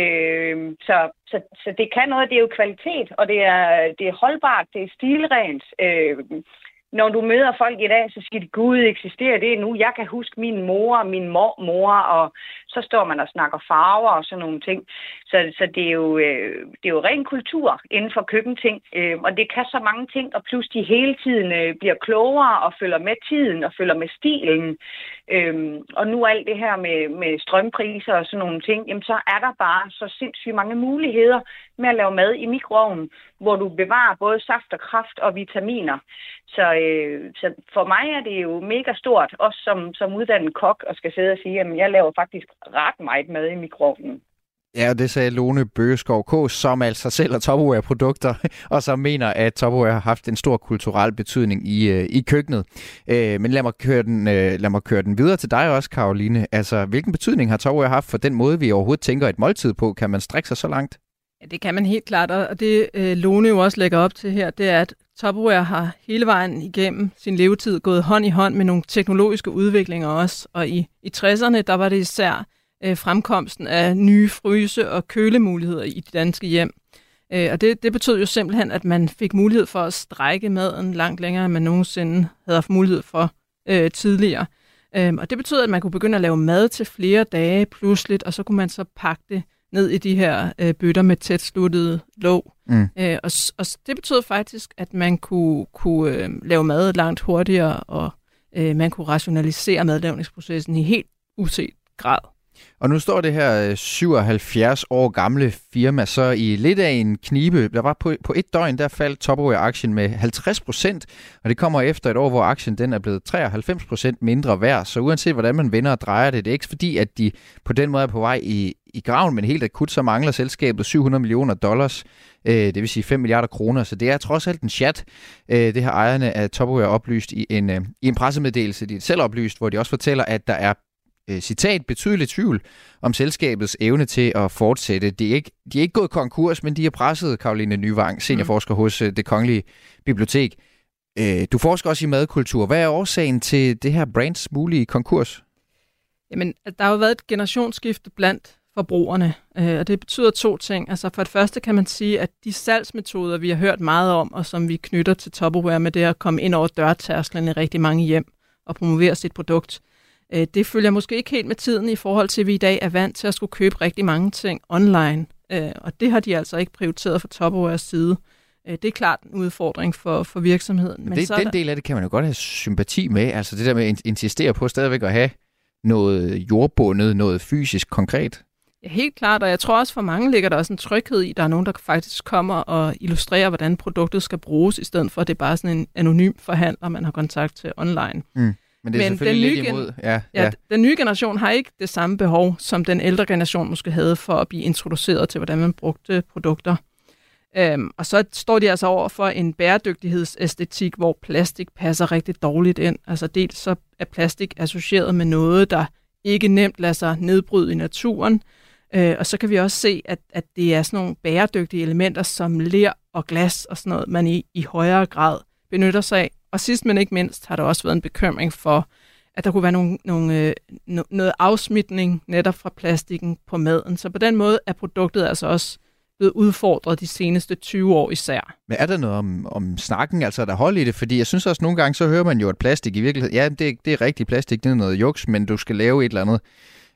Så det kan noget. Det er jo kvalitet, og det er holdbart, det er stilrent. Når du møder folk i dag, så siger de, Gud, eksisterer det nu? Jeg kan huske min mor og min mormor, og så står man og snakker farver og sådan nogle ting. Så det er jo ren kultur inden for køkkenting, og det kan så mange ting, og plus de hele tiden bliver klogere og følger med tiden og følger med stilen. Og nu alt det her med strømpriser og sådan nogle ting, jamen så er der bare så sindssygt mange muligheder med at lave mad i mikroovnen, hvor du bevarer både saft og kraft og vitaminer. Så for mig er det jo mega stort, også som uddannet kok, og skal sidde og sige, at jeg laver faktisk ret meget mad i mikroovnen. Ja, og det sagde Lone Bøgeskov K., som altså sælger Tupperware-produkter, og som mener, at Tupperware har haft en stor kulturel betydning i køkkenet. Men lad mig køre den videre til dig også, Caroline. Altså, hvilken betydning har Tupperware haft for den måde, vi overhovedet tænker et måltid på? Kan man strække sig så langt? Ja, det kan man helt klart, og det Lone jo også lægger op til her, det er, at Tupperware har hele vejen igennem sin levetid gået hånd i hånd med nogle teknologiske udviklinger også. Og i 60'erne, der var det især fremkomsten af nye fryse- og kølemuligheder i de danske hjem. Og det betød jo simpelthen, at man fik mulighed for at strække maden langt længere, end man nogensinde havde haft mulighed for tidligere. Og det betød, at man kunne begynde at lave mad til flere dage pludseligt, og så kunne man så pakke det ned i de her bøtter med tæt sluttede låg. Og det betød faktisk, at man kunne lave mad langt hurtigere, og man kunne rationalisere madlavningsprocessen i helt uset grad. Og nu står det her 77 år gamle firma så i lidt af en knibe. Der var på et døgn, der faldt Tupperware-aktien med 50%, og det kommer efter et år, hvor aktien den er blevet 93% mindre værd. Så uanset hvordan man vender og drejer det, det er ikke fordi, at de på den måde er på vej i graven, men helt akut så mangler selskabet $700 millioner. Det vil sige 5 milliarder kroner, så det er trods alt en chat. Det har ejerne af Tupperware oplyst i en pressemeddelelse, de selv oplyst, hvor de også fortæller, at der er citat, betydelig tvivl om selskabets evne til at fortsætte. De er ikke gået konkurs, men de har presset Caroline Nyvang, seniorforsker hos Det Kongelige Bibliotek. Du forsker også i madkultur. Hvad er årsagen til det her brands mulige konkurs? Jamen, der har jo været et generationsskifte blandt forbrugerne, og det betyder 2 ting. Altså for det første kan man sige, at de salgsmetoder, vi har hørt meget om, og som vi knytter til Tupperware med det at komme ind over dørtærsklen i rigtig mange hjem og promovere sit produkt, det følger måske ikke helt med tiden i forhold til, at vi i dag er vant til at skulle købe rigtig mange ting online. Og det har de altså ikke prioriteret fra Tupperwares side. Det er klart en udfordring for virksomheden. Men den del af det kan man jo godt have sympati med. Altså det der med at insistere på stadigvæk at have noget jordbundet, noget fysisk konkret. Ja, helt klart, og jeg tror også for mange ligger der også en tryghed i, der er nogen, der faktisk kommer og illustrerer, hvordan produktet skal bruges, i stedet for at det er bare sådan en anonym forhandler, man har kontakt til online. Men det er selvfølgelig lidt imod. Ja. Den nye generation har ikke det samme behov, som den ældre generation måske havde for at blive introduceret til, hvordan man brugte produkter. Og så står de altså over for en bæredygtighedsæstetik, hvor plastik passer rigtig dårligt ind. Altså dels så er plastik associeret med noget, der ikke nemt lader sig nedbryde i naturen. Og så kan vi også se, at det er sådan nogle bæredygtige elementer som ler og glas og sådan noget, man i højere grad benytter sig af. Og sidst men ikke mindst har der også været en bekymring for, at der kunne være noget afsmitning netop fra plastikken på maden. Så på den måde er produktet altså også blevet udfordret de seneste 20 år især. Men er der noget om snakken, altså der hold i det? Fordi jeg synes også nogle gange, så hører man jo, at plastik i virkeligheden, ja, det er rigtig plastik, det er noget juks, men du skal lave et eller andet.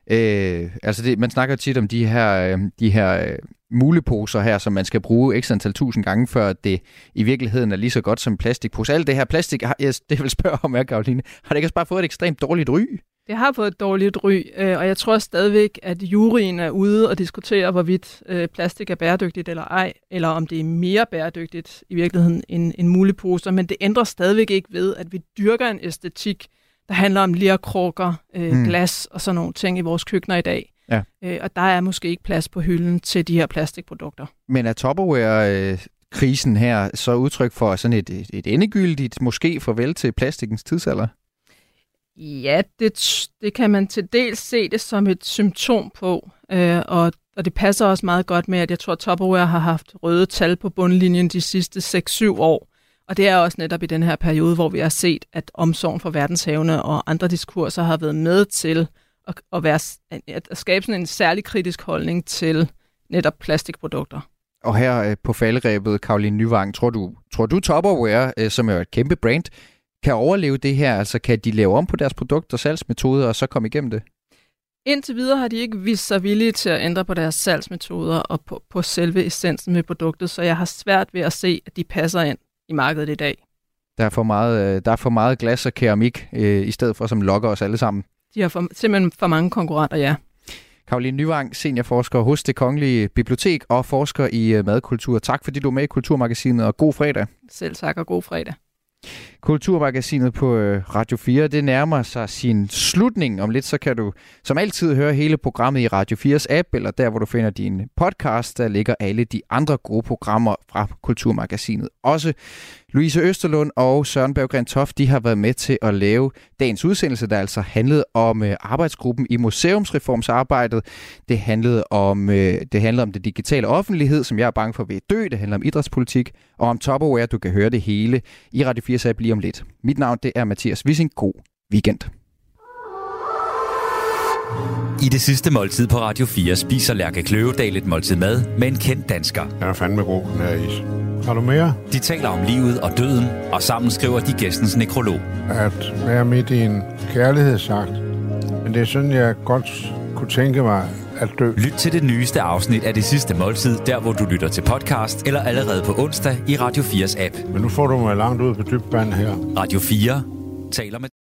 Man snakker tit om de her muleposer her, som man skal bruge x antal 1000 gange, før det i virkeligheden er lige så godt som en plastikpose. Alt det her plastik, det vil spørge om, Caroline, har det ikke også bare fået et ekstremt dårligt ry? Det har fået et dårligt ry, og jeg tror stadigvæk, at juryen er ude og diskutere, hvorvidt plastik er bæredygtigt eller ej, eller om det er mere bæredygtigt i virkeligheden end muleposer, men det ændrer stadigvæk ikke ved, at vi dyrker en æstetik, der handler om lerkrukker, glas og sådan nogle ting i vores køkkener i dag. Ja. Og der er måske ikke plads på hylden til de her plastikprodukter. Men er Tupperware-krisen her så udtryk for sådan et endegyldigt, måske farvel til plastikkens tidsalder? Ja, det kan man til dels se det som et symptom på, og det passer også meget godt med, at jeg tror, at Tupperware har haft røde tal på bundlinjen de sidste 6-7 år. Og det er også netop i den her periode, hvor vi har set, at omsorgen for verdenshavene og andre diskurser har været med til at skabe sådan en særlig kritisk holdning til netop plastikprodukter. Og her på falderebet, Caroline Nyvang, tror du Tupperware, som er et kæmpe brand, kan overleve det her? Altså kan de lave om på deres produkter og salgsmetoder og så komme igennem det? Indtil videre har de ikke vist sig villige til at ændre på deres salgsmetoder og på selve essensen med produktet, så jeg har svært ved at se, at de passer ind i markedet i dag. Der er for meget glas og keramik, i stedet for som lokker os alle sammen. De har simpelthen for mange konkurrenter, ja. Caroline Nyvang, seniorforsker hos Det Kongelige Bibliotek og forsker i madkultur. Tak fordi du er med i Kulturmagasinet, og god fredag. Selv tak, og god fredag. Kulturmagasinet på Radio 4, det nærmer sig sin slutning. Om lidt, så kan du som altid høre hele programmet i Radio 4's app, eller der, hvor du finder din podcast. Der ligger alle de andre gode programmer fra Kulturmagasinet. Også Louise Østerlund og Søren Berggren Toft, de har været med til at lave dagens udsendelse, der altså handlede om arbejdsgruppen i museumsreformsarbejdet. Det handlede om det digitale offentlighed, som jeg er bange for vil dø. Det handler om idrætspolitik og om Tupperware. Du kan høre det hele i Radio 4's app lige om lidt. Mit navn, det er Mathias Wissing. God weekend. I det sidste måltid på Radio 4 spiser Lærke Kløvedal et måltid mad med en kendt dansker. Den er fandme god, den her is. Har du mere? De taler om livet og døden, og sammen skriver de gæstens nekrolog. At være midt i en kærlighedsakt. Men det er sådan, jeg godt kunne tænke mig at dø. Lyt til det nyeste afsnit af Det Sidste Måltid, der hvor du lytter til podcast, eller allerede på onsdag i Radio 4's app. Men nu får du mig langt ud på dybt vand her. Radio 4 taler med